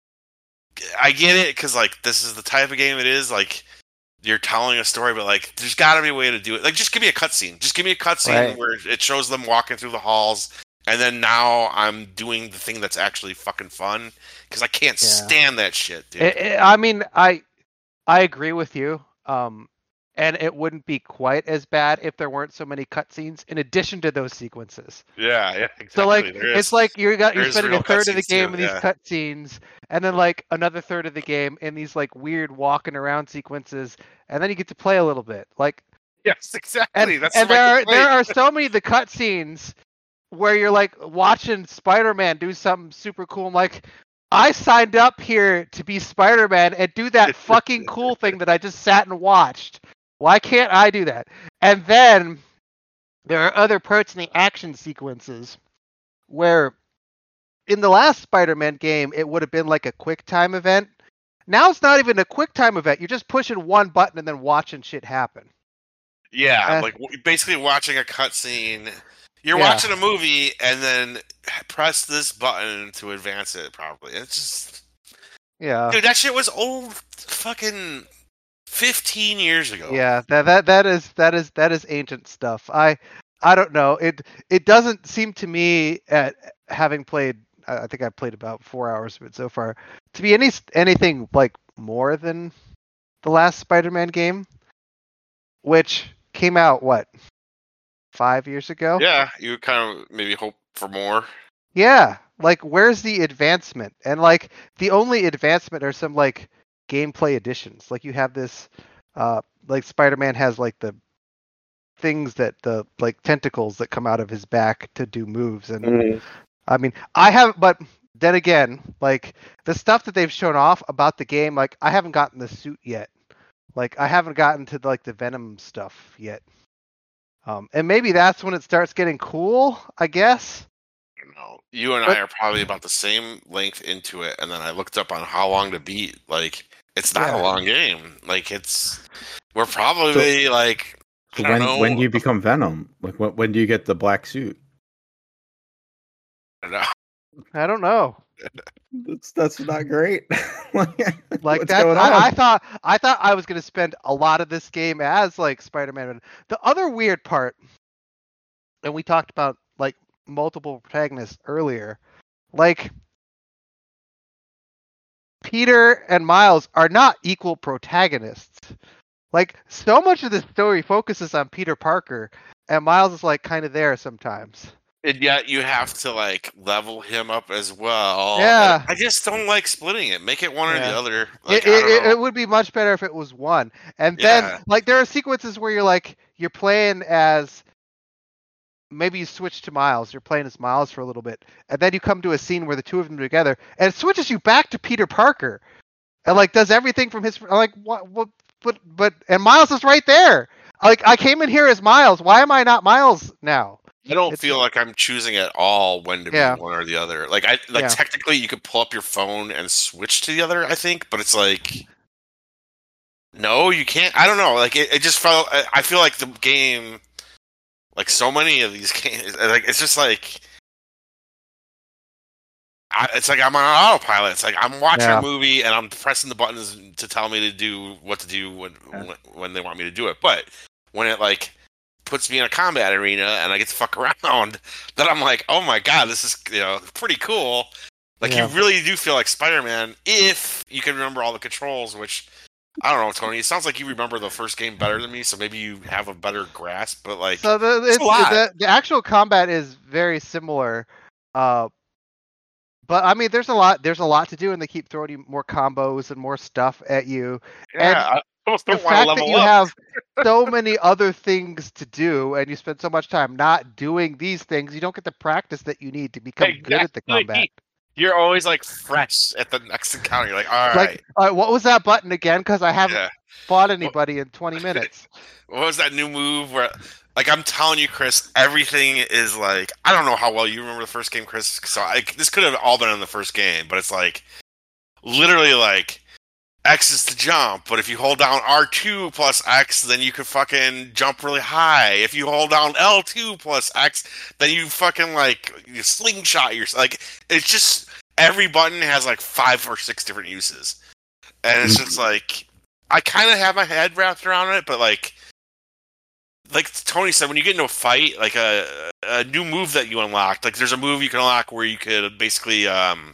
I get it because like this is the type of game it is. Like, you're telling a story, but like, there's got to be a way to do it. Like, just give me a cutscene. Just give me a cutscene Right. where it shows them walking through the halls, and then now I'm doing the thing that's actually fucking fun because I can't Yeah. stand that shit, dude. It, it- I mean, I I agree with you. Um, and it wouldn't be quite as bad if there weren't so many cutscenes in addition to those sequences. yeah, yeah, exactly. So like, There is- it's like you got you're there's spending real a third of the cutscenes game too, in these yeah. cutscenes, and then like another third of the game in these like weird walking around sequences, and then you get to play a little bit. Like, yes, exactly. and, That's and my there are complaint. there are so many of the cutscenes where you're like watching Spider-Man do something super cool. I'm like, I signed up here to be Spider-Man and do that fucking cool thing that I just sat and watched. Why can't I do that? And then there are other parts in the action sequences where in the last Spider-Man game, it would have been like a quick time event. Now it's not even a quick time event. You're just pushing one button and then watching shit happen. Yeah, Uh, like w- basically watching a cutscene. You're Yeah. watching a movie and then press this button to advance it properly. It's just, Yeah. dude, that shit was old, fucking fifteen years ago. Yeah, that that that is that is that is ancient stuff. I I don't know. It it doesn't seem to me, at having played, I I think I've played about four hours of it so far, to be any anything like more than the last Spider-Man game, which came out what, five years ago? Yeah, you would kind of maybe hope for more. Yeah, like where's the advancement? And like the only advancement are some like gameplay additions. Like you have this, uh, like Spider-Man has like the things that the like tentacles that come out of his back to do moves, and Mhm. I mean I haven't, but then again, like the stuff that they've shown off about the game, like I haven't gotten the suit yet. Like I haven't gotten to like the Venom stuff yet. Um, and maybe that's when it starts getting cool, I guess. I don't know. You and But- I are probably about the same length into it, and then I looked up on how long to beat. Like, it's not Yeah. a long game. Like, it's we're probably like I So don't when know. when do you become Venom? Like when when do you get the black suit? I don't know. I don't know. That's that's not great. like Like what's that, going on? I, I thought I thought I was gonna spend a lot of this game as like Spider-Man. The other weird part, and we talked about like multiple protagonists earlier, like Peter and Miles are not equal protagonists. Like so much of the story focuses on Peter Parker, and Miles is like kind of there sometimes. And yet you have to like level him up as well. Yeah. And I just don't like splitting it. Make it one or Yeah. the other. Like, it, I don't it, know. it would be much better if it was one. And then Yeah. like there are sequences where you're like you're playing as, maybe you switch to Miles, you're playing as Miles for a little bit, and then you come to a scene where the two of them are together, and it switches you back to Peter Parker, and like does everything from his, like what what but but and Miles is right there. Like I came in here as Miles. Why am I not Miles now? I don't It's- feel like I'm choosing at all when to Yeah. be one or the other. Like I like Yeah. technically you could pull up your phone and switch to the other, I think, but it's like no, you can't. I don't know. Like it, it just felt I, I feel like the game, like so many of these games, like it's just like I, it's like I'm on autopilot. It's like I'm watching Yeah. a movie and I'm pressing the buttons to tell me to do what to do when Yeah. when, when they want me to do it. But when it like puts me in a combat arena and I get to fuck around, then I'm like, oh my god, this is you know pretty cool. Like Yeah. you really do feel like Spider-Man if you can remember all the controls, which I don't know, Tony. It sounds like you remember the first game better than me, so maybe you have a better grasp. But like, So the it's it's, a lot. the the actual combat is very similar, uh, but I mean there's a lot there's a lot to do, and they keep throwing you more combos and more stuff at you. yeah, I almost The don't want to fact level that you up. have so many other things to do, and you spend so much time not doing these things, you don't get the practice that you need to become good at the Exactly. combat. You're always like fresh at the next encounter. You're like, all right, Like, all right, what was that button again? Because I haven't yeah. fought anybody in twenty minutes. What was that new move where, like, I'm telling you, Chris, everything is like, I don't know how well you remember the first game, Chris. So I, this could have all been in the first game, but it's like, literally, like, X is to jump, but if you hold down R two plus X, then you could fucking jump really high. If you hold down L two plus X, then you fucking, like, you slingshot yourself. Like, it's just, every button has, like, five or six different uses. And it's just like, I kind of have my head wrapped around it, but, like, like Tony said, when you get into a fight, like a a new move that you unlocked, like there's a move you can unlock where you could basically um,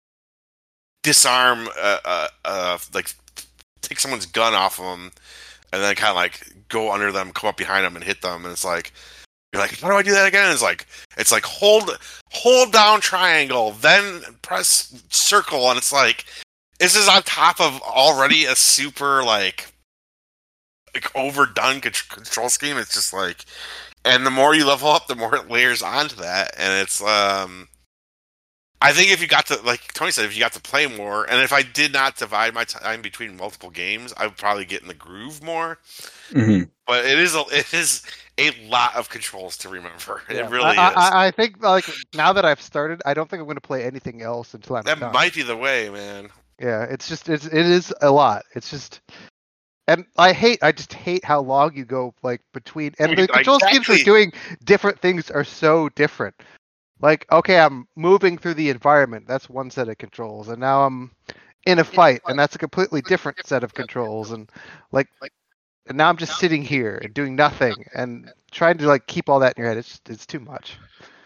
disarm, uh, uh, uh, like take someone's gun off of them, and then kind of like go under them, come up behind them, and hit them. And it's like you're like, how do I do that again? And it's like it's like hold hold down triangle, then press circle, and it's like this is on top of already a super like. like overdone control scheme. It's just like, and the more you level up, the more it layers onto that, and it's um, I think if you got to, like Tony said, if you got to play more, and if I did not divide my time between multiple games, I would probably get in the groove more. Mm-hmm. But it is a, it is a lot of controls to remember. Yeah. It really I, is. I, I think like now that I've started, I don't think I'm going to play anything else until I'm that done. might be the way, man. Yeah, it's just it's it is a lot. It's just, and I hate I just hate how long you go like between, and the Like, control schemes exactly. for doing different things are so different. Like, okay, I'm moving through the environment. That's one set of controls, and now I'm in a fight, and that's a completely different set of controls. And like, and now I'm just sitting here and doing nothing, and trying to like keep all that in your head. It's it's too much.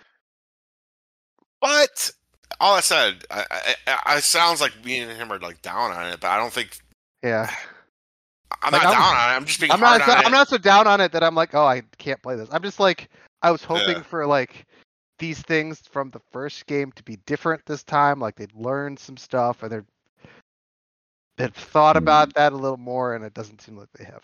But all I said, I, I, I, I sounds like me and him are like down on it, but I don't think Yeah, I'm Like, not I'm- down on it. I'm just being I'm hard not so, on I'm it. not so down on it that I'm like, oh, I can't play this. I'm just like, I was hoping Yeah. for like these things from the first game to be different this time. Like they'd learned some stuff, and they're they've thought Hmm. about that a little more, and it doesn't seem like they have.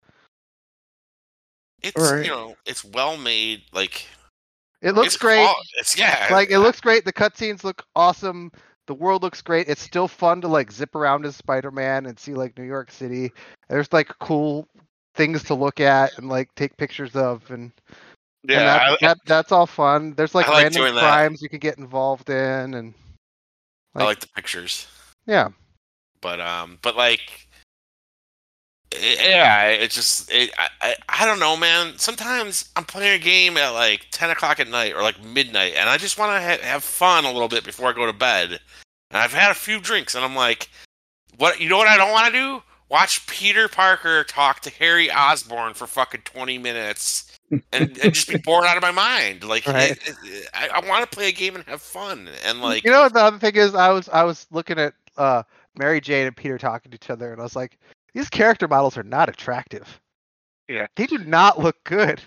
It's Right. you know, it's well made. Like It looks it's great. qual- It's yeah. Like it looks great. The cutscenes look awesome. The world looks great. It's still fun to like zip around as Spider-Man and see like New York City. There's like cool things to look at and like take pictures of, and yeah. and that, I, that that's all fun. There's like, I like random doing that. crimes you can get involved in, and I like the pictures. yeah, But um, but like, it, yeah, it's just it, I, I I don't know, man. Sometimes I'm playing a game at like ten o'clock at night or like midnight, and I just want to ha- have fun a little bit before I go to bed. And I've had a few drinks, and I'm like, what? You know what I don't want to do? Watch Peter Parker talk to Harry Osborn for fucking twenty minutes. And, and just be bored out of my mind. Like, Right. it, it, I, I want to play a game and have fun. And like, you know what the other thing is? I was I was looking at uh, Mary Jane and Peter talking to each other, and I was like, these character models are not attractive. Yeah. They do not look good.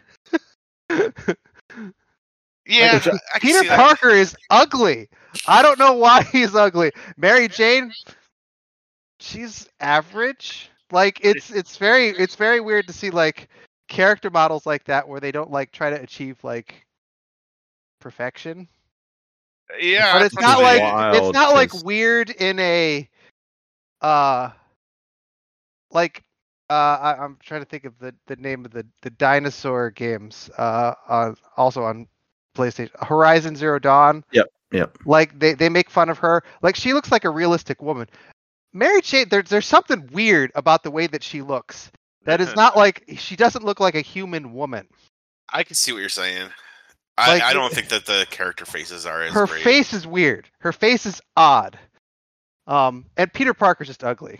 yeah, Which I- I can Peter see that. Parker is ugly. I don't know why he's ugly. Mary Jane, she's average. Like it's it's very it's very weird to see like character models like that where they don't like try to achieve like perfection. Yeah, But it's that's not what like it is. wild, it's not like 'cause- weird in a uh like uh I, I'm trying to think of the, the name of the, the dinosaur games uh on also on PlayStation. Horizon Zero Dawn. Yep. Like they, they make fun of her. Like she looks like a realistic woman. Mary Jane, there's there's something weird about the way that she looks. That is not like she doesn't look like a human woman. I can see what you're saying. I, Like, I don't think that the character faces are as Her great. face is weird. Her face is odd. Um, and Peter Parker's just ugly.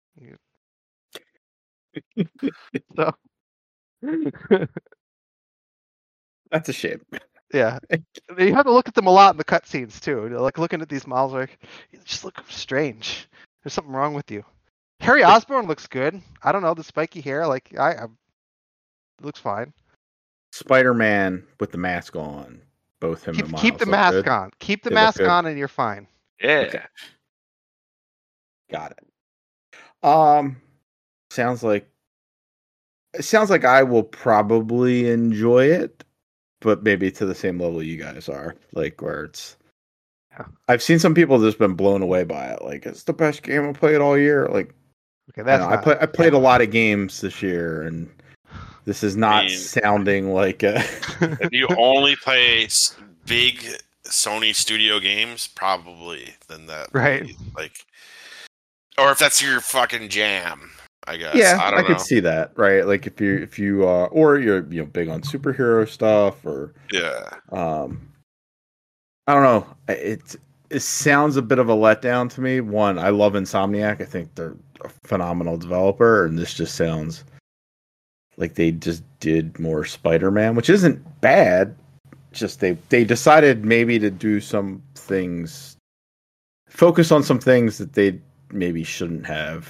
So That's a shame. yeah, you have to look at them a lot in the cutscenes too. Like looking at these models, like you just look strange. There's something wrong with you. Harry Osborn looks good. I don't know, the spiky hair, like I, I it looks fine. Spider-Man with the mask on. Both him Keep, and Miles keep the look mask good. on. Keep the They look mask good. on, and you're fine. Yeah. Okay. Got it. Um, sounds like it sounds like I will probably enjoy it, but maybe to the same level you guys are, like where it's. Yeah. I've seen some people that's been blown away by it. Like it's the best game I played all year. Like Okay, I, that's know, I not, play, I played a lot of games this year, and this is not mean- sounding like a. If you only play s- big Sony studio games, probably then that would Right. be, like, or if that's your fucking jam, I guess. Yeah, I I, don't know. could see that, right? Like if you if you uh, or you're you know big on superhero stuff, or Yeah. um, I don't know. It it sounds a bit of a letdown to me. One, I love Insomniac. I think they're a phenomenal developer, and this just sounds like they just did more Spider-Man, which isn't bad. Just they they decided maybe to do some things, focus on some things that they maybe shouldn't have.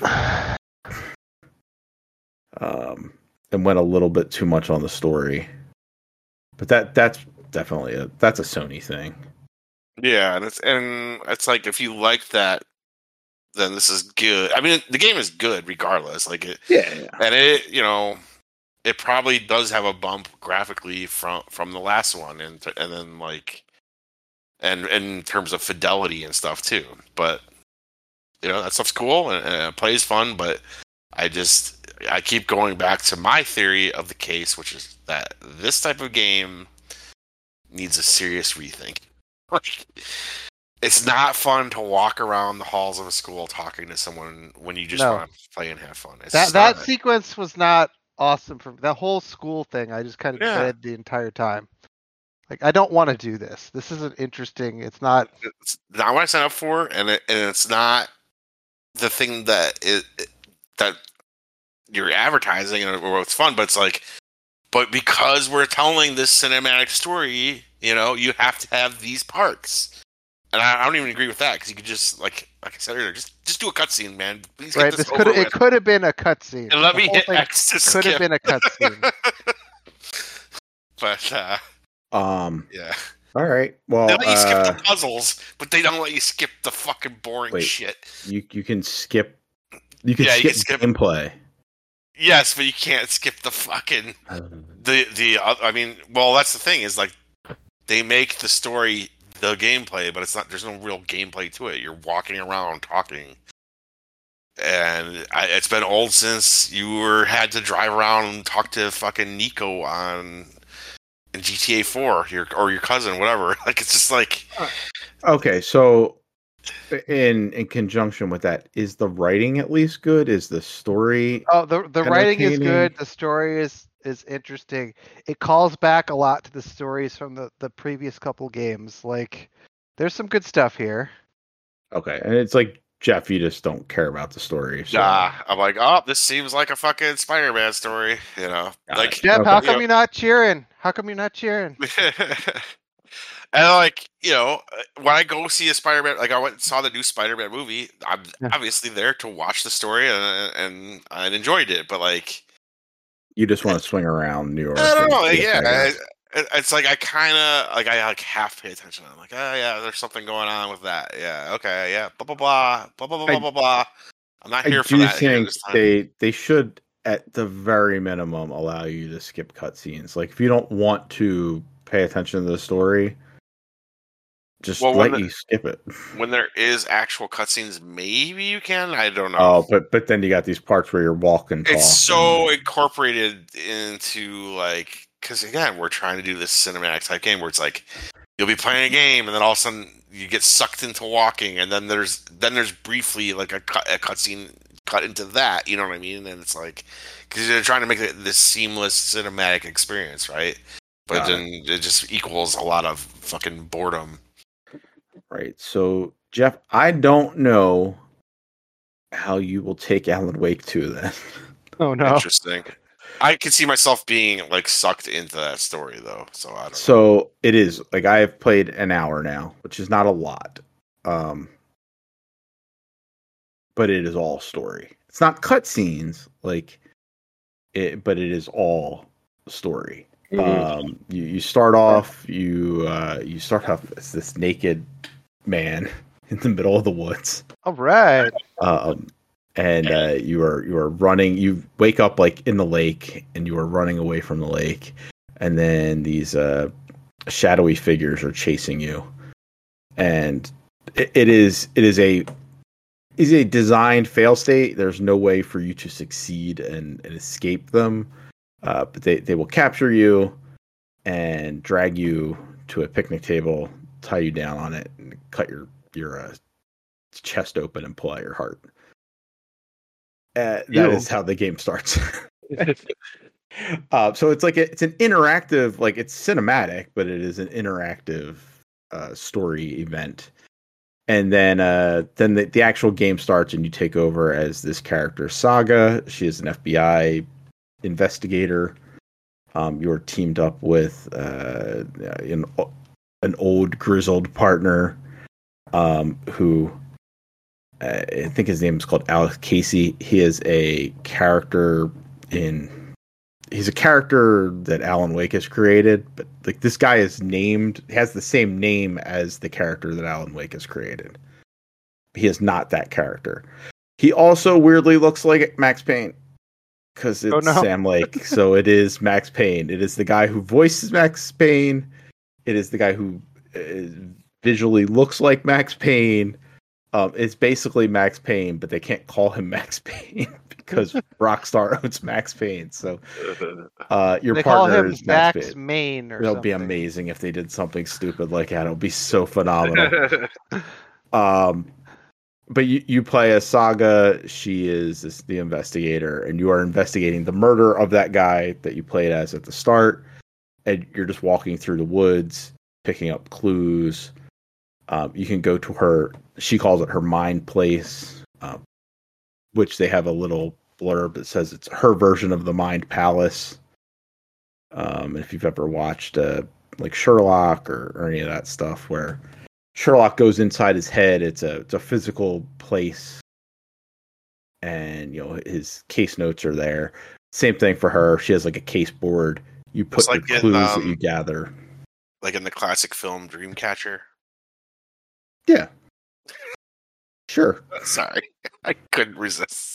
Um, and went a little bit too much on the story, but that that's definitely a that's a Sony thing. Yeah, and it's and it's like if you like that, then this is good. I mean, the game is good regardless. Like it, Yeah, and it, you know, it probably does have a bump graphically from from the last one, and and then like, and, and in terms of fidelity and stuff too. But you know, that stuff's cool and, and plays fun. But I just I keep going back to my theory of the case, which is that this type of game needs a serious rethink. Like, it's not fun to walk around the halls of a school talking to someone when you just No. want to play and have fun. It's That just that not- sequence was not awesome for that whole school thing. I just kind of Yeah. dreaded the entire time. Like, I don't want to do this. This isn't interesting. It's not. it's not what I signed up for, and it, and it's not the thing that it, that you're advertising and or it's fun. But it's like, but because we're telling this cinematic story, you know, you have to have these parts. And I, I don't even agree with that because you could just like like I said earlier, just just do a cutscene, man. Please get Right. this This could over it with. could have been a cutscene. And let The me whole hit thing X to Could have skip. been a cutscene. But uh, Um. yeah, All right. Well, they let you skip uh, the puzzles, but they don't let you skip the fucking boring Wait. shit. you you can skip. You can Yeah, you skip can skip- gameplay. Yes, but you can't skip the fucking the the. Uh, I mean, well, that's the thing is like they make the story the gameplay, but it's not. There's no real gameplay to it. You're walking around talking, and I, it's been old since you were had to drive around and talk to fucking Nico on in G T A four, your or your cousin, whatever. Like it's just like Okay, so in in conjunction with that, is the writing at least good? Is the story? Oh, the the writing is Entertaining. good. The story is is interesting. It calls back a lot to the stories from the the previous couple games. Like, there's some good stuff here. Okay, and it's like Jeff, you just don't care about the story. So. nah. I'm like, oh, this seems like a fucking Spider-Man story, you know, Got like. it. Jeff, Okay. how You come know- you're not cheering? How come you're not cheering? And like, you know, when I go see a Spider-Man, like I went and saw the new Spider-Man movie, I'm Yeah. obviously there to watch the story and and I enjoyed it. But like, You just want to swing around New York. I don't and know, see the yeah, Tigers. it, it's like I kind of like I like half pay attention. I'm like, oh yeah, there's something going on with that. Yeah, okay, yeah, blah blah blah blah blah blah I- blah blah blah. I'm not I here for do that. here think this time. they they should at the very minimum allow you to skip cutscenes. Like if you don't want to pay attention to the story, just Well, when let the- you skip it. When there is actual cutscenes, maybe you can. I don't know. Oh, but but then you got these parts where you're walking. It's talking. so incorporated into like because again we're trying to do this cinematic type game where it's like you'll be playing a game and then all of a sudden you get sucked into walking and then there's then there's briefly like a cut a cutscene cut into that, you know what I mean? And it's like because they're trying to make it this seamless cinematic experience, right? But Got it. then it just equals a lot of fucking boredom. Right. So Jeff, I don't know how you will take Alan Wake two then. Oh no. Interesting. I could see myself being like sucked into that story though, so I don't know. So it is like I have played an hour now, which is not a lot. Um but it is all story. It's not cutscenes, like it but it is all story. Um you, you start off you uh you start off as this naked man in the middle of the woods. All right. Um and uh, you are you are running. You wake up like in the lake, and you are running away from the lake, and then these uh, shadowy figures are chasing you, and it, it is it is a is a designed fail state. There's no way for you to succeed and, and escape them, uh, but they they will capture you and drag you to a picnic table, tie you down on it, and cut your your uh, chest open and pull out your heart. Uh, that Ew. is how the game starts. uh, so it's like a, it's an interactive, like it's cinematic, but it is an interactive uh, story event. And then uh, then the, the actual game starts, and you take over as this character, Saga. She is an F B I investigator. Um, you're teamed up with uh, an an old grizzled partner um, who. Uh, I think his name is called Alex Casey. He is a character in. He's a character that Alan Wake has created, but like this guy is named has the same name as the character that Alan Wake has created. He is not that character. He also weirdly looks like Max Payne because it's Oh, no. Sam Lake. So it is Max Payne. It is the guy who voices Max Payne. It is the guy who uh, visually looks like Max Payne. Um, it's basically Max Payne, but they can't call him Max Payne because Rockstar owns Max Payne. So uh, your they call partner him is Max Max Payne. Main or It'll something. be amazing if they did something stupid like that. It'll be so phenomenal. um, but you, you play as Saga. She is, is the investigator, and you are investigating the murder of that guy that you played as at the start. And you're just walking through the woods, picking up clues. Um, you can go to her, she calls it her mind place, um, which they have a little blurb that says it's her version of the Mind Palace. Um, if you've ever watched uh, like Sherlock or, or any of that stuff where Sherlock goes inside his head, it's a it's a physical place, and you know his case notes are there. Same thing for her. She has like a case board. You put It's the like in, clues um, that you gather. Like in the classic film Dreamcatcher. Yeah. Sure. Sorry, I couldn't resist.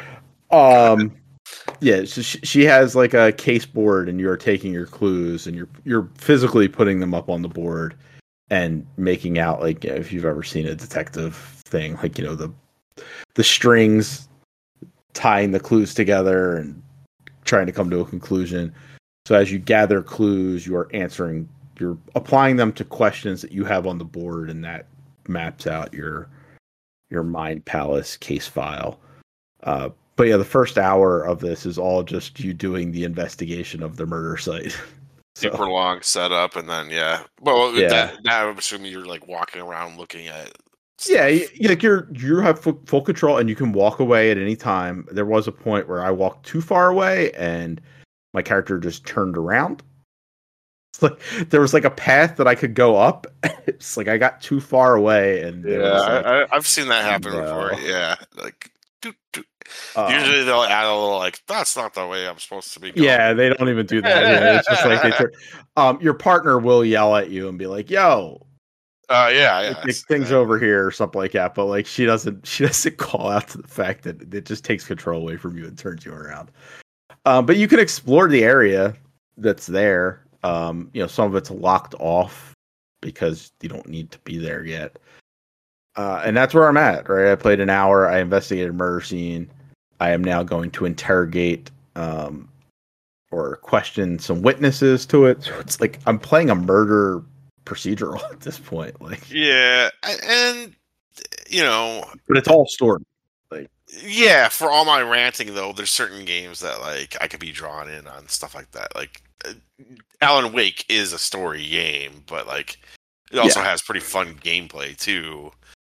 Um, yeah, so she, she has like a case board, and you're taking your clues, and you're you're physically putting them up on the board and making out like, you know, if you've ever seen a detective thing, like, you know, the the strings tying the clues together and trying to come to a conclusion. So as you gather clues, you are answering, you're applying them to questions that you have on the board, and that maps out your your Mind Palace case file. Uh, but yeah, the first hour of this is all just you doing the investigation of the murder site. So, Super long setup, and then yeah. Well, Yeah. that, now I'm assuming you're like walking around looking at. yeah, stuff. you, like you're you have full, full control, and you can walk away at any time. There was a point where I walked too far away, and my character just turned around. It's like there was like a path that I could go up. It's like I got too far away, and it Yeah, was like, I, I, I've seen that happen no. before. Yeah, like doot, doot. um, usually they'll add a little like that's not the way I'm supposed to be going. Yeah, they don't even do that. Yeah, it's just like they turn. Um, your partner will yell at you and be like, "Yo, Uh, yeah, yeah. like, things yeah. over here," or something like that. But like, she doesn't. She doesn't call out to the fact that it just takes control away from you and turns you around. Um, but you can explore the area that's there. Um, you know, some of it's locked off because you don't need to be there yet. Uh, and that's where I'm at. Right, I played an hour. I investigated a murder scene. I am now going to interrogate um, or question some witnesses to it. So it's like I'm playing a murder procedural at this point. Like, Yeah, and you know, but it's all story. Like, yeah. For all my ranting, though, there's certain games that like I could be drawn in on stuff like that. Like uh, Alan Wake is a story game, but like it also Yeah. has pretty fun gameplay too.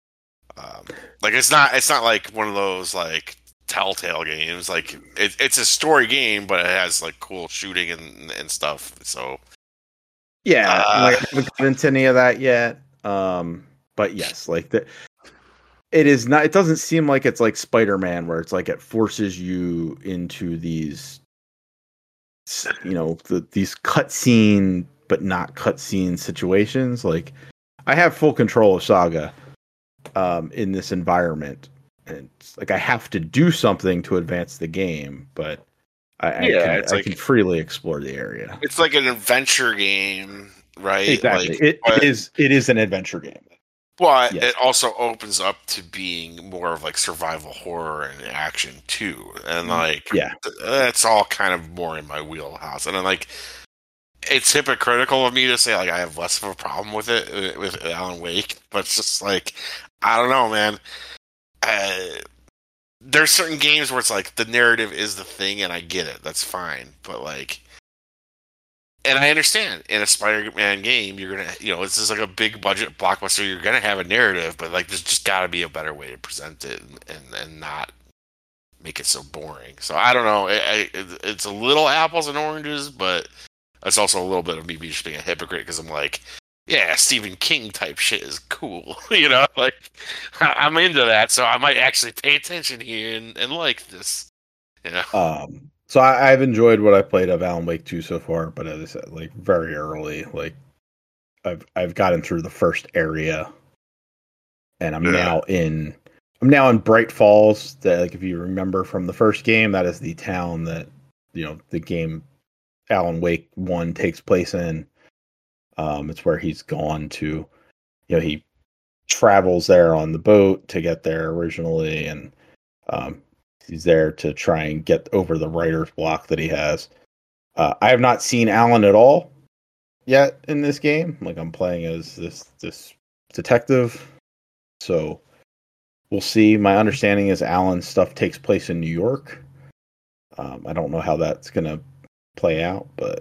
Um, like it's not it's not like one of those like Telltale games. Like it, it's a story game, but it has like cool shooting and and stuff. So yeah, Uh, like I haven't gotten into any of that yet. Um, but yes, like the. It is not. It doesn't seem like it's like Spider-Man, where it's like it forces you into these, you know, the, these cutscene but not cutscene situations. Like, I have full control of Saga um, in this environment, and it's like I have to do something to advance the game, but I, I, Yeah, can, it's I like- can freely explore the area. it's like an adventure game, right? Exactly. Like, it, but- it is. It is an adventure game. But Yes. it also opens up to being more of like survival horror and action too, and like Yeah. that's all kind of more in my wheelhouse. And then like it's hypocritical of me to say like I have less of a problem with it with Alan Wake, but it's just like I don't know, man. Uh, there's certain games where it's like the narrative is the thing, and I get it. That's fine, but like. And I understand in a Spider-Man game, you're gonna, you know, this is like a big budget blockbuster. You're gonna have a narrative, but like, there's just got to be a better way to present it and, and and not make it so boring. So I don't know. It, it, it's a little apples and oranges, but it's also a little bit of me just being a hypocrite because I'm like, yeah, Stephen King type shit is cool, you know, like I'm into that, so I might actually pay attention here and, and like this, you know. Um, so I, I've enjoyed what I played of Alan Wake two so far, but as I said, like very early, like I've I've gotten through the first area, and I'm Yeah. now in I'm now in Bright Falls. That, like, if you remember from the first game, that is the town that, you know, the game Alan Wake one takes place in. Um, it's where he's gone to, you know, he travels there on the boat to get there originally, and um, he's there to try and get over the writer's block that he has. Uh, I have not seen Alan at all yet in this game. Like, I'm playing as this this detective, so we'll see. My understanding is Alan's stuff takes place in New York. Um, I don't know how that's gonna play out, but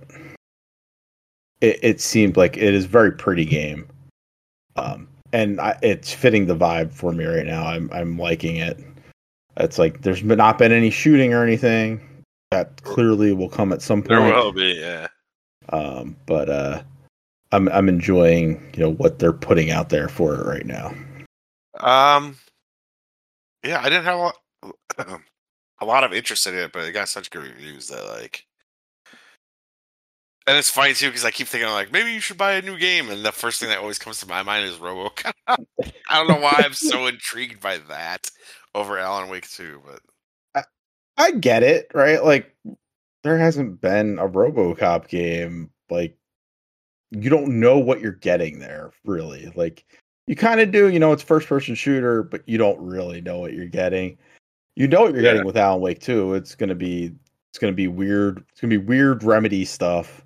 it, it seemed like it is a very pretty game. Um, and I, it's fitting the vibe for me right now. I'm I'm liking it. It's like there's not been any shooting or anything. That clearly will come at some point. There will be, yeah. Um, but uh, I'm I'm enjoying, you know, what they're putting out there for it right now. Um, yeah, I didn't have a lot, a lot of interest in it, but it got such good reviews that like. And it's funny too because I keep thinking like maybe you should buy a new game, and the first thing that always comes to my mind is RoboCop. I don't know why I'm so intrigued by that over Alan Wake two, but I, I get it, right? Like there hasn't been a RoboCop game. Like you don't know what you're getting there, really. Like you kind of do, you know, it's first person shooter, but you don't really know what you're getting. You know what you're Yeah. getting with Alan Wake two. It's gonna be it's gonna be weird. It's gonna be weird Remedy stuff.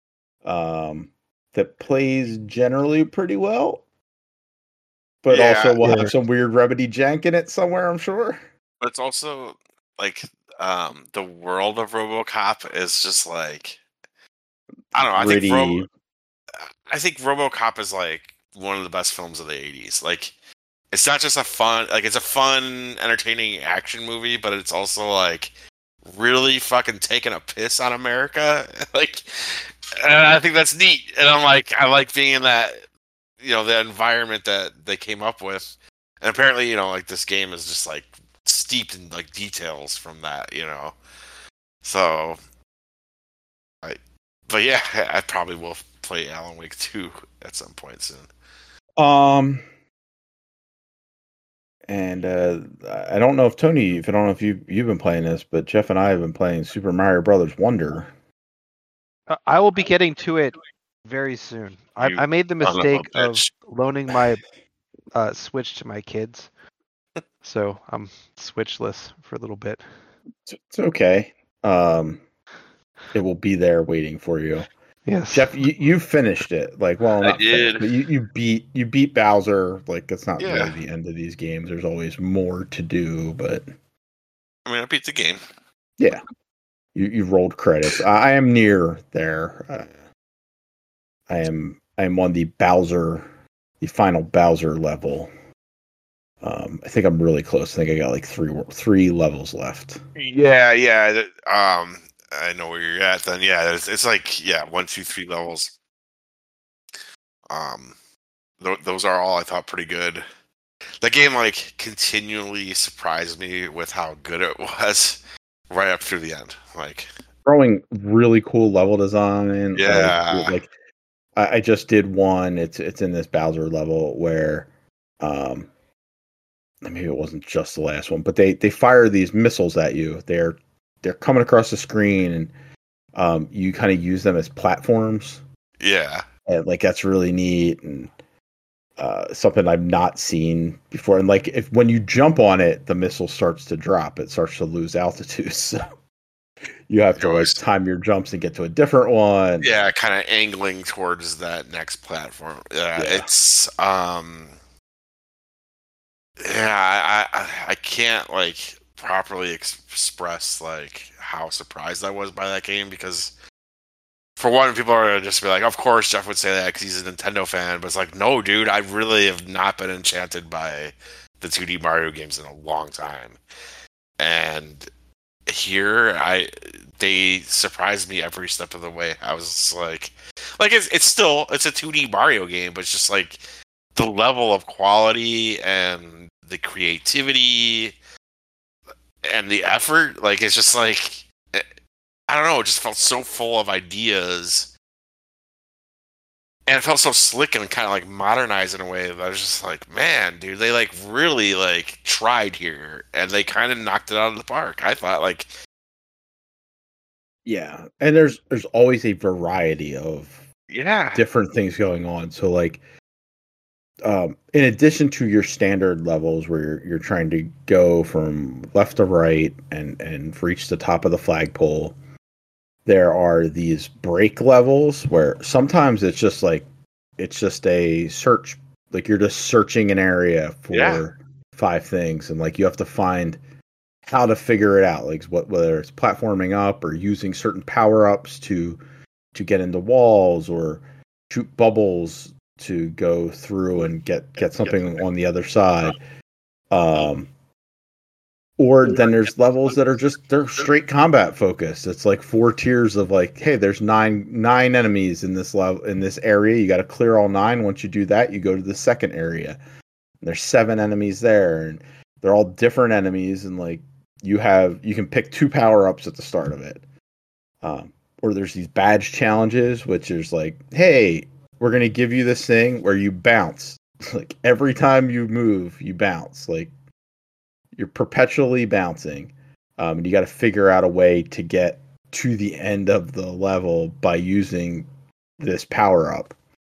Um, that plays generally pretty well, but Yeah, also will yeah. have some weird Remedy jank in it somewhere, I'm sure. but it's also like um the world of RoboCop is just like I don't know. I think Gritty. Robo, I think RoboCop is like one of the best films of the eighties. Like it's not just a fun, like it's a fun, entertaining action movie, but it's also like really fucking taking a piss on America. Like, and I think that's neat. And I'm like, I like being in that, you know, the environment that they came up with. And apparently, you know, like this game is just like steeped in like details from that, you know. So, I, but yeah, I probably will play Alan Wake two at some point soon. Um, and uh, I don't know if Tony, if I don't know if you you've been playing this, but Jeff and I have been playing Super Mario Brothers Wonder. Uh, I will be getting to it very soon. I, You I made the son of a mistake of bitch. loaning my uh, Switch to my kids, so I'm Switchless for a little bit. It's, it's okay. Um, it will be there waiting for you. Yes, Jeff, you, you finished it. Like, well, I not finished, did. but you, you beat you beat Bowser. Like, that's not Yeah. really the end of these games. There's always more to do, but I mean, I beat the game. yeah, you you rolled credits. I, I am near there. Uh, I am I am on the Bowser, the final Bowser level. Um, I think I'm really close. I think I got like three three levels left. Yeah, yeah. th- Um, I know where you're at. Then, yeah, it's, it's like yeah, one, two, three levels. Um, th- those are all I thought pretty good. The game like continually surprised me with how good it was, right up through the end. Like, Throwing really cool level design. Yeah. Like, like I, I just did one. It's it's in this Bowser level where, um, maybe it wasn't just the last one, but they they fire these missiles at you. They're they're coming across the screen, and um, you kind of use them as platforms. yeah, And like that's really neat and uh, something I've not seen before. And like if when you jump on it, the missile starts to drop. It starts to lose altitude. So you have to like Always. time your jumps and get to a different one. yeah, kind of angling towards that next platform. Yeah, Yeah. it's um, yeah, I, I I can't like properly ex- express like how surprised I was by that game because. For one, people are gonna just be like, "Of course, Jeff would say that because he's a Nintendo fan." But it's like, no, dude, I really have not been enchanted by the two D Mario games in a long time. And here, I they surprised me every step of the way. I was just like, like it's it's still it's a two D Mario game, but it's just like the level of quality and the creativity and the effort. Like it's just like. I don't know, it just felt so full of ideas. And it felt so slick and kind of like modernized in a way that I was just like, man, dude, they like really like tried here and they kind of knocked it out of the park. I thought like Yeah. And there's there's always a variety of yeah. different things going on. So like um, in addition to your standard levels where you're, you're trying to go from left to right and, and reach the top of the flagpole, there are these break levels where sometimes it's just like, it's just a search, like you're just searching an area for yeah. five things. And like, you have to find how to figure it out. Like what, whether it's platforming up or using certain power ups to, to get into walls or shoot bubbles to go through and get, get something on the other side. Um, Or then there's levels that are just, they're straight combat focused. It's like four tiers of like, hey, there's nine nine enemies in this level, in this area. You got to clear all nine. Once you do that, you go to the second area. And there's seven enemies there, and they're all different enemies. And like you have, you can pick two power ups at the start of it. Um, or there's these badge challenges, which is like, hey, we're gonna give you this thing where you bounce. Like every time you move, you bounce. Like. You're perpetually bouncing, um, and you got to figure out a way to get to the end of the level by using this power up.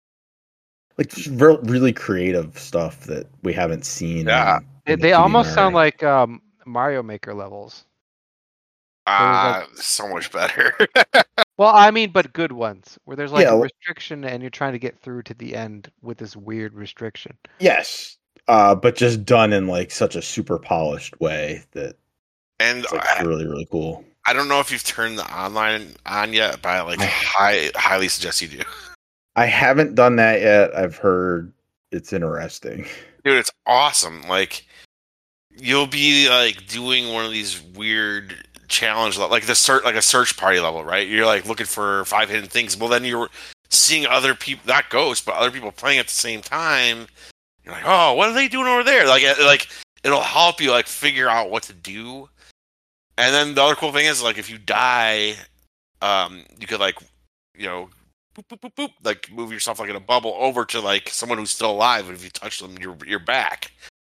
Like just re- really creative stuff that we haven't seen. Yeah, in, in they, they almost sound like um, Mario Maker levels. Ah, uh, like... so much better. Well, I mean, but good ones where there's like yeah, a restriction, and you're trying to get through to the end with this weird restriction. Yes. Uh, but just done in like such a super polished way that and it's like I, really, really cool. I don't know if you've turned the online on yet, but I like high, highly suggest you do. I haven't done that yet. I've heard it's interesting. Dude, it's awesome. Like you'll be like doing one of these weird challenge, like the search, like a search party level, right? You're like looking for five hidden things. Well, then you're seeing other people, not ghosts, but other people playing at the same time. You're like, oh, what are they doing over there? Like, like it'll help you like figure out what to do. And then the other cool thing is like if you die, um, you could like, you know, boop, boop, boop, boop, like move yourself like in a bubble over to like someone who's still alive. And if you touch them, you're you're back.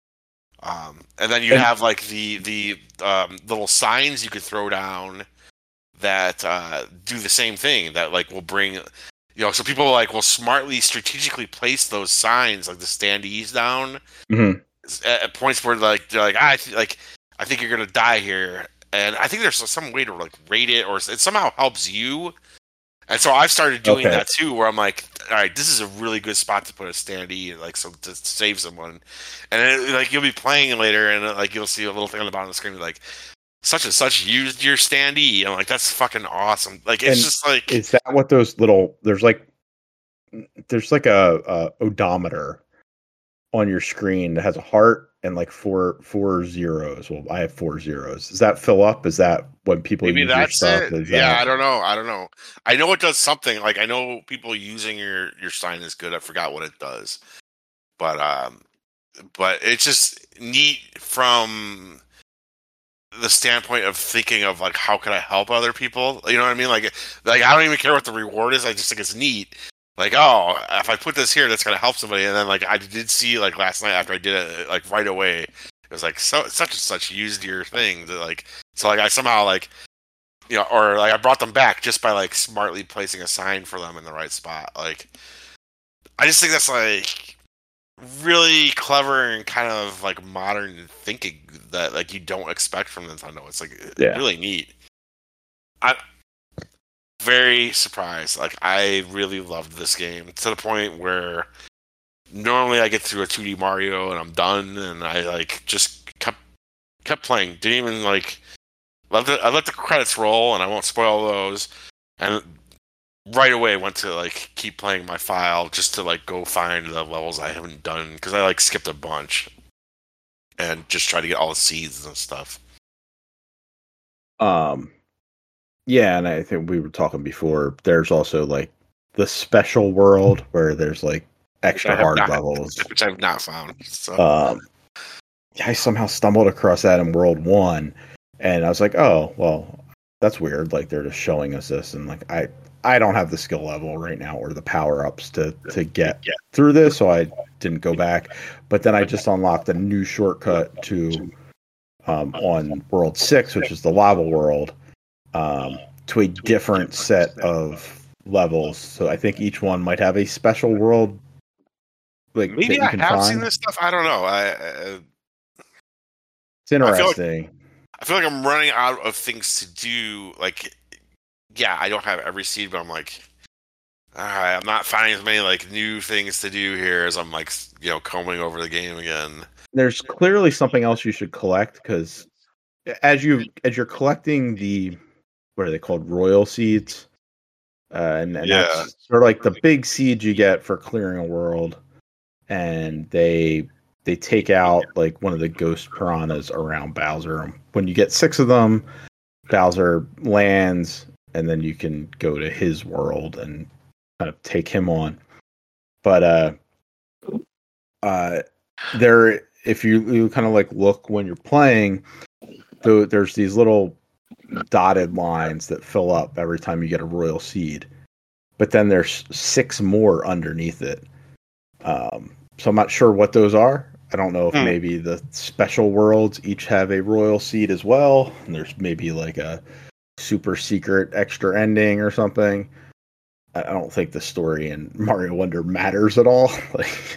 Um, and then you have like the the um, little signs you could throw down that uh, do the same thing. That like will bring. You know, so people like will smartly, strategically place those signs, like the standees, down mm-hmm. at, at points where like they're like, I th- like, I think you're gonna die here, and I think there's some way to like rate it, or it somehow helps you. And so I've started doing okay. that too, where I'm like, all right, this is a really good spot to put a standee, like so to save someone, and then like you'll be playing later, and like you'll see a little thing on the bottom of the screen, like. Such and such used your standee. I'm like, that's fucking awesome. Like, it's and just like, is that what those little? There's like, there's like a, a odometer on your screen that has a heart and like four four zeros. Well, I have four zeros. Does that fill up? Is that when people maybe use that's your stuff? it? Is yeah, that... I don't know. I don't know. I know it does something. Like I know people using your your sign is good. I forgot what it does, but um, but it's just neat from. The standpoint of thinking of like how can I help other people, you know what I mean? Like, like I don't even care what the reward is. I just think it's neat. Like, oh, if I put this here, that's gonna help somebody. And then like I did see like last night after I did it, like right away, it was like so such and such used your thing. To, like, so like I somehow like, you know, or like I brought them back just by like smartly placing a sign for them in the right spot. Like, I just think that's like. Really clever and kind of like modern thinking that like you don't expect from Nintendo. It's like yeah. really neat. I'm very surprised. Like I really loved this game to the point where normally I get through a two D Mario and I'm done, and I like just kept kept playing. Didn't even like let the I let the credits roll, and I won't spoil those. And right away went to like keep playing my file just to like go find the levels I haven't done because I like skipped a bunch and just try to get all the seeds and stuff. Um, yeah, and I think we were talking before. There's also like the special world where there's like extra hard not, levels, which I've not found. So. Um, I somehow stumbled across that in World One, and I was like, oh well, that's weird. Like they're just showing us this, and like I. I don't have the skill level right now or the power ups to, to get yeah. through this, so I didn't go back. But then I just unlocked a new shortcut to um, on World Six, which is the lava world, um, to a different set of levels. So I think each one might have a special world like Maybe that you I can have find? seen this stuff. I don't know. I, I It's I feel like interesting. I feel like I'm running out of things to do. Like, yeah, I don't have every seed, but I'm like, all right, I'm not finding as many like new things to do here as I'm like, you know, combing over the game again. There's clearly something else you should collect because as you as you're collecting the what are they called royal seeds, uh, and and Yeah. that's sort of like the big seeds you get for clearing a world, and they they take out like one of the ghost piranhas around Bowser. When you get six of them, Bowser lands, and then you can go to his world and kind of take him on. But uh, uh, there, if you, you kind of like look when you're playing, though, there's these little dotted lines that fill up every time you get a royal seed. But then there's six more underneath it. Um, so I'm not sure what those are. I don't know if Hmm. maybe the special worlds each have a royal seed as well. And there's maybe like a super secret extra ending or something. I don't think the story in Mario Wonder matters at all. Like,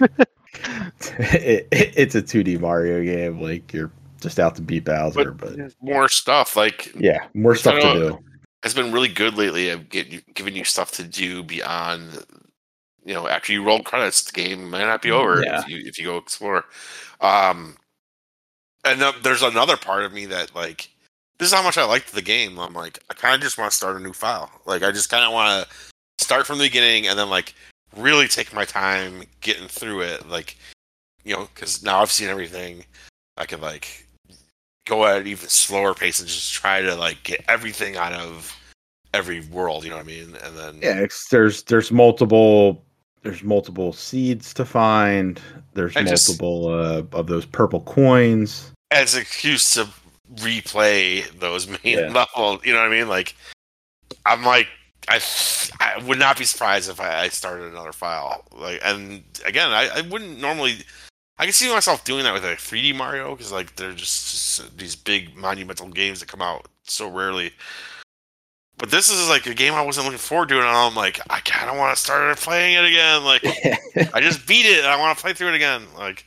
it, it, it's a two D Mario game. Like, you're just out to beat Bowser, but, but more stuff. Like, yeah, more stuff to Nintendo do. has been really good lately at getting giving you stuff to do beyond. You know, after you roll credits, the game might not be over Yeah. if you if you go explore. Um, and then there's another part of me that like, this is how much I liked the game. I'm like, I kind of just want to start a new file. Like, I just kind of want to start from the beginning and then like really take my time getting through it. Like, you know, because now I've seen everything. I could like go at an even slower pace and just try to like get everything out of every world. You know what I mean? And then Yeah, it's, there's there's multiple there's multiple seeds to find. There's I just- multiple uh, of those purple coins. as an excuse to replay those main Yeah. levels. You know what I mean? Like, I'm like, I, I would not be surprised if I, I started another file. Like, and again, I, I wouldn't normally. I can see myself doing that with a three D Mario because like they're just, just these big monumental games that come out so rarely. But this is like a game I wasn't looking forward to, and I'm like, I kind of want to start playing it again. Like, I just beat it, and I want to play through it again. Like,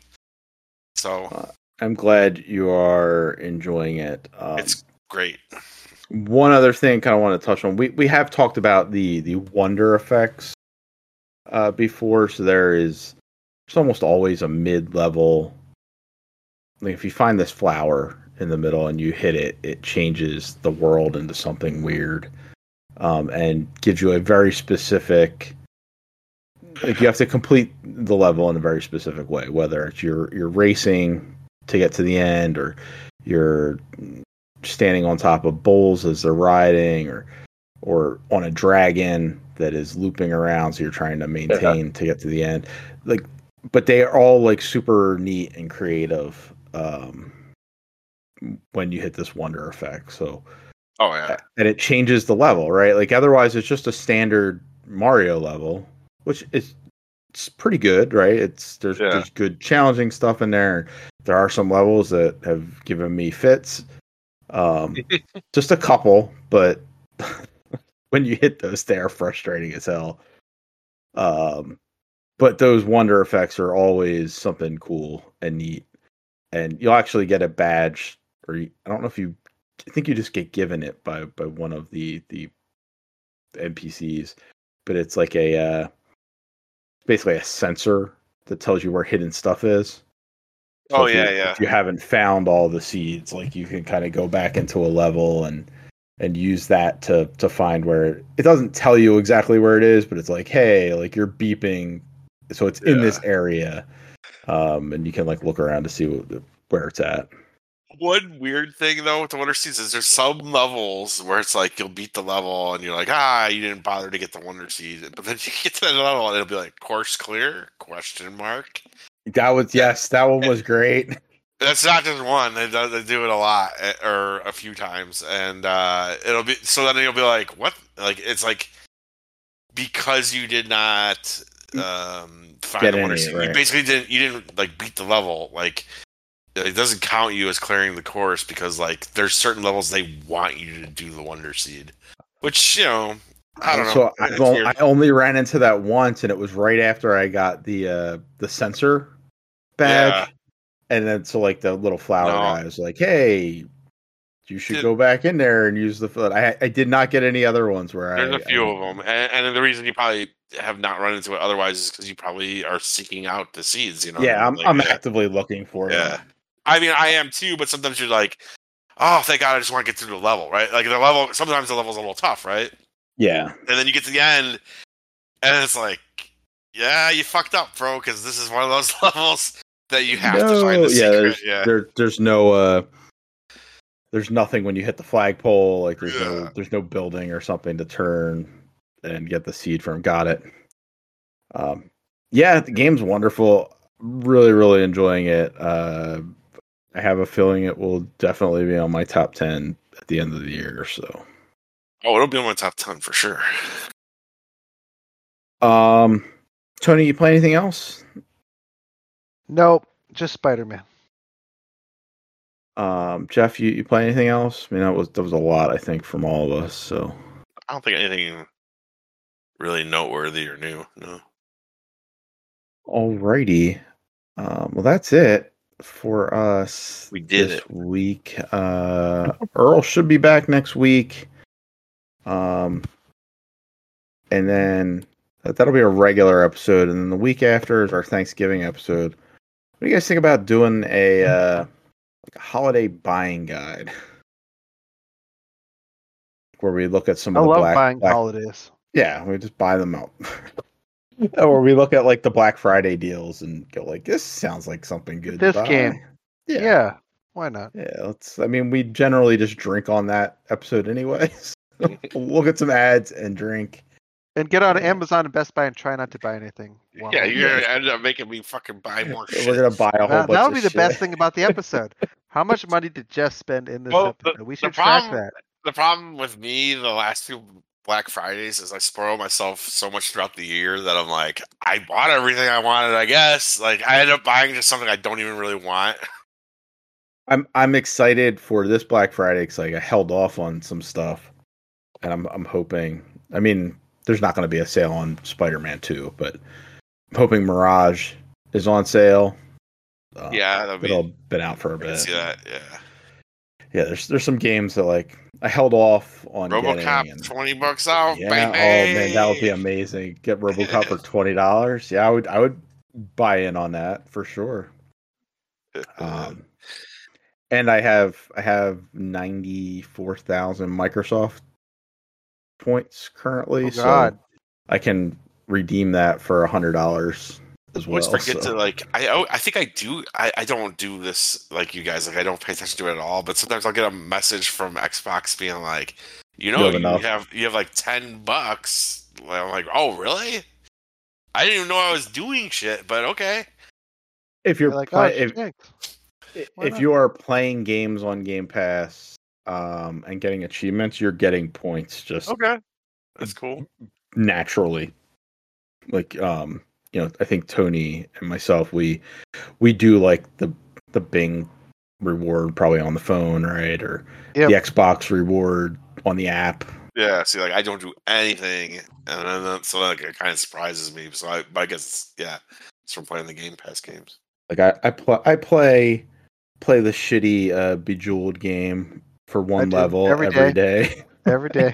so I'm glad you are enjoying it. Um, it's great. One other thing, kind of want to touch on. We we have talked about the the wonder effects uh, before. So there is, there's almost always a mid level. Like if you find this flower in the middle and you hit it, it changes the world into something weird, um, and gives you a very specific. Like you have to complete the level in a very specific way, whether it's you're you're racing to get to the end, or you're standing on top of bulls as they're riding, or or on a dragon that is looping around, so you're trying to maintain to get to the end. Like, but they are all like super neat and creative um, when you hit this wonder effect. So, Oh yeah, and it changes the level, right? Like otherwise, it's just a standard Mario level, which is it's pretty good, right? It's there's Yeah. there's good challenging stuff in there. There are some levels that have given me fits. Um, just a couple, but when you hit those, they are frustrating as hell. Um, but those wonder effects are always something cool and neat, and you'll actually get a badge, or you, I don't know if you, I think you just get given it by by one of the the N P Cs, but it's like a uh, basically a sensor that tells you where hidden stuff is. So Oh, if you- yeah, yeah. If you haven't found all the seeds, like you can kind of go back into a level and and use that to to find where it, it doesn't tell you exactly where it is, but it's like, hey, like you're beeping, so it's in this area, um, and you can like look around to see what, where it's at. One weird thing though with the Wonder Seeds is there's some levels where it's like you'll beat the level and you're like, ah, you didn't bother to get the Wonder Seed, but then you get to that level and it'll be like course clear question mark. That was yes, that one was great. That's not just one; they do, they do it a lot eh, or a few times, and uh, it'll be so then you'll be like, what? Like it's like because you did not um, find Get the Wonder any, Seed, right. you basically didn't you didn't like beat the level like. It doesn't count you as clearing the course because, like, there's certain levels they want you to do the Wonder Seed, which you know I don't know. So It's I've on- weird. I only ran into that once, and it was right after I got the uh, the sensor badge, Yeah. and then so like the little flower No. guy was like, "Hey, you should Did- go back in there and use the foot." I I did not get any other ones where There's I a few I, of them, and, and the reason you probably have not run into it otherwise is because you probably are seeking out the seeds. You know? what I Yeah, mean? I'm Like, I'm yeah. actively looking for Yeah. them. I mean, I am too, but sometimes you're like, oh, thank God, I just want to get through the level, right? Like the level, sometimes the level's a little tough, right? Yeah, And then you get to the end, and it's like, yeah, you fucked up, bro, because this is one of those levels that you have no, to find the yeah, secret. there's Yeah, there there's no uh, there's nothing when you hit the flagpole. Like there's no Yeah. there's no building or something to turn and get the seed from. Got it. Um, yeah, the game's wonderful. Really, really enjoying it. Uh, I have a feeling it will definitely be on my top ten at the end of the year. So, Oh, it'll be on my top ten for sure. um, Tony, you play anything else? Nope, just Spider-Man. Um, Jeff, you, you play anything else? I mean, that was that was a lot, I think, from all of us. So, I don't think anything really noteworthy or new. No. alrighty. Um, well, that's it for us. We did this it. week. Uh, Earl should be back next week. Um, and then that'll be a regular episode, and then the week after is our Thanksgiving episode. What do you guys think about doing a uh, like a holiday buying guide, where we look at some I of the love black, buying black holidays. yeah, we just buy them out. Or we look at like the Black Friday deals and go like, this sounds like something good. This to buy. game. yeah, Yeah, why not? yeah. Let's. I mean, we generally just drink on that episode anyways. Look at some ads and drink. And get on Yeah. Amazon and Best Buy and try not to buy anything. Wow. Yeah, you're Yeah. gonna end up making me fucking buy more shit. We're gonna buy a whole That, bunch that of would be the shit. best thing about the episode. How much money did Jess spend in this Well, the- episode? We the should track problem- that. The problem with me the last few Black Fridays is I spoil myself so much throughout the year that I'm like, I bought everything I wanted, I guess. Like I end up buying just something I don't even really want. I'm I'm excited for this Black Friday because like I held off on some stuff, and I'm I'm hoping. I mean, there's not going to be a sale on Spider-Man two, but I'm hoping Mirage is on sale. Uh, Yeah, that'd be, it'll been out for a I can bit. see that. Yeah, Yeah, there's there's some games that like I held off on RoboCop getting. And, twenty bucks off, yeah, baby. oh man, that would be amazing. Get RoboCop for twenty dollars. Yeah, I would I would buy in on that for sure. Um, and I have I have ninety four thousand Microsoft points currently, Oh, so God. I can redeem that for a hundred dollars as I well. always forget so. to like. I oh, I think I do. I, I don't do this like you guys. Like I don't pay attention to it at all. But sometimes I'll get a message from Xbox being like, you know, You have you enough. have you have like ten bucks. Well, I'm like, oh really? I didn't even know I was doing shit. But okay. If you're You're like, play- oh, if, thanks. Why if not? you are playing games on Game Pass um, and getting achievements, you're getting points just Okay, that's cool. naturally. Like um, you know, I think Tony and myself we we do like the the Bing reward probably on the phone, right? Or Yep. the Xbox reward on the app. Yeah. See, like I don't do anything, and then so like it kind of surprises me. So I, but I guess yeah, it's from playing the Game Pass games. Like I I play I play play the shitty uh, Bejeweled game for one do, level every every day, Every day.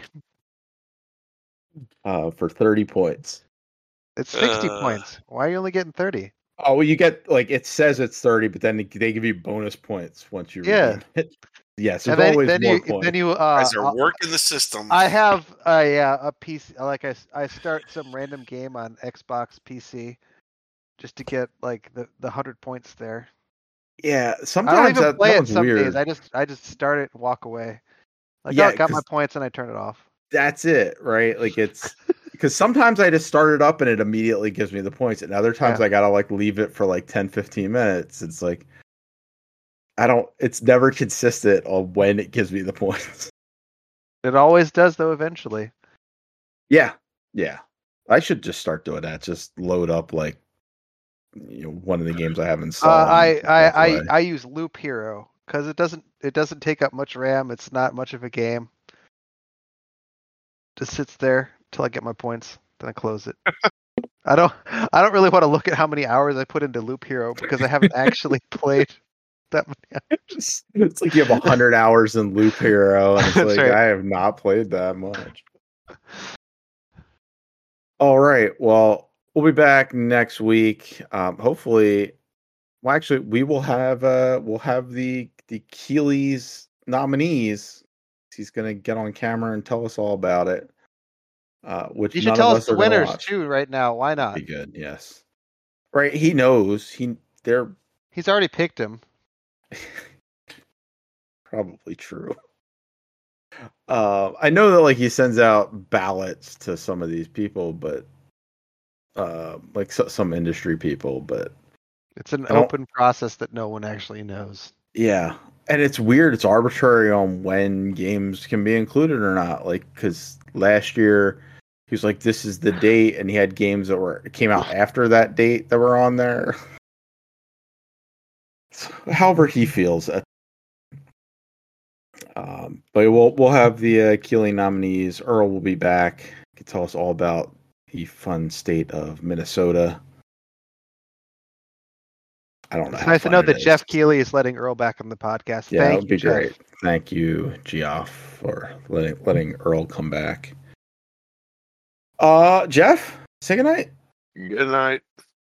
uh, for thirty points. It's sixty Uh, points. Why are you only getting thirty? Oh, well, you get like it says it's thirty, but then they give you bonus points once you Yeah. redeem it. Yes, And there's then, always then more you points. then you uh, guys are uh, working the system. I have a yeah a P C like I, s- I start some random game on Xbox P C just to get like the the hundred points there. Yeah, I don't sometimes even that, play that it one's some weird. days. I just I just start it and walk away. Like Yeah, oh, I got my 'cause- points and I turn it off. That's it, right? Like it's because sometimes I just start it up and it immediately gives me the points, and other times Yeah. I gotta like leave it for like ten, fifteen minutes. It's like I don't. It's never consistent on when it gives me the points. It always does though. Eventually. Yeah, yeah. I should just start doing that. Just load up like you know one of the games I have Uh, installed. I and I, that's I why. I use Loop Hero because it doesn't it doesn't take up much RAM. It's not much of a game. Just sits there. till I get my points. Then I close it. I don't. I don't really want to look at how many hours I put into Loop Hero because I haven't actually played that many hours. It's like you have a hundred hours in Loop Hero, and it's That's like right. I have not played that much. All right. Well, we'll be back next week. Um, hopefully, well, actually, we will have uh, we'll have the the Keeley's nominees. He's gonna get on camera and tell us all about it. Uh, which You none should tell of us us the are gonna winners watch. too right now. Why not? Be good. Yes. Right. He knows. He they're He's already picked him. probably true. Uh, I know that like he sends out ballots to some of these people, but uh, like so, some industry people, but It's an I don't- open process that no one actually knows. yeah, and it's weird. It's arbitrary on when games can be included or not. Like because last year he was like, "This is the date," and he had games that were came out after that date that were on there. However he feels. Um, but we'll we'll have the uh, Keeley nominees. Earl will be back. He can tell us all about the fun state of Minnesota. I don't know. It's how nice to fun know it that is. Jeff Keeley is letting Earl back on the podcast. Yeah, that Thank would you, be Jeff. great. Thank you, Geoff, for letting letting Earl come back. Uh, Jeff, say goodnight. Good night.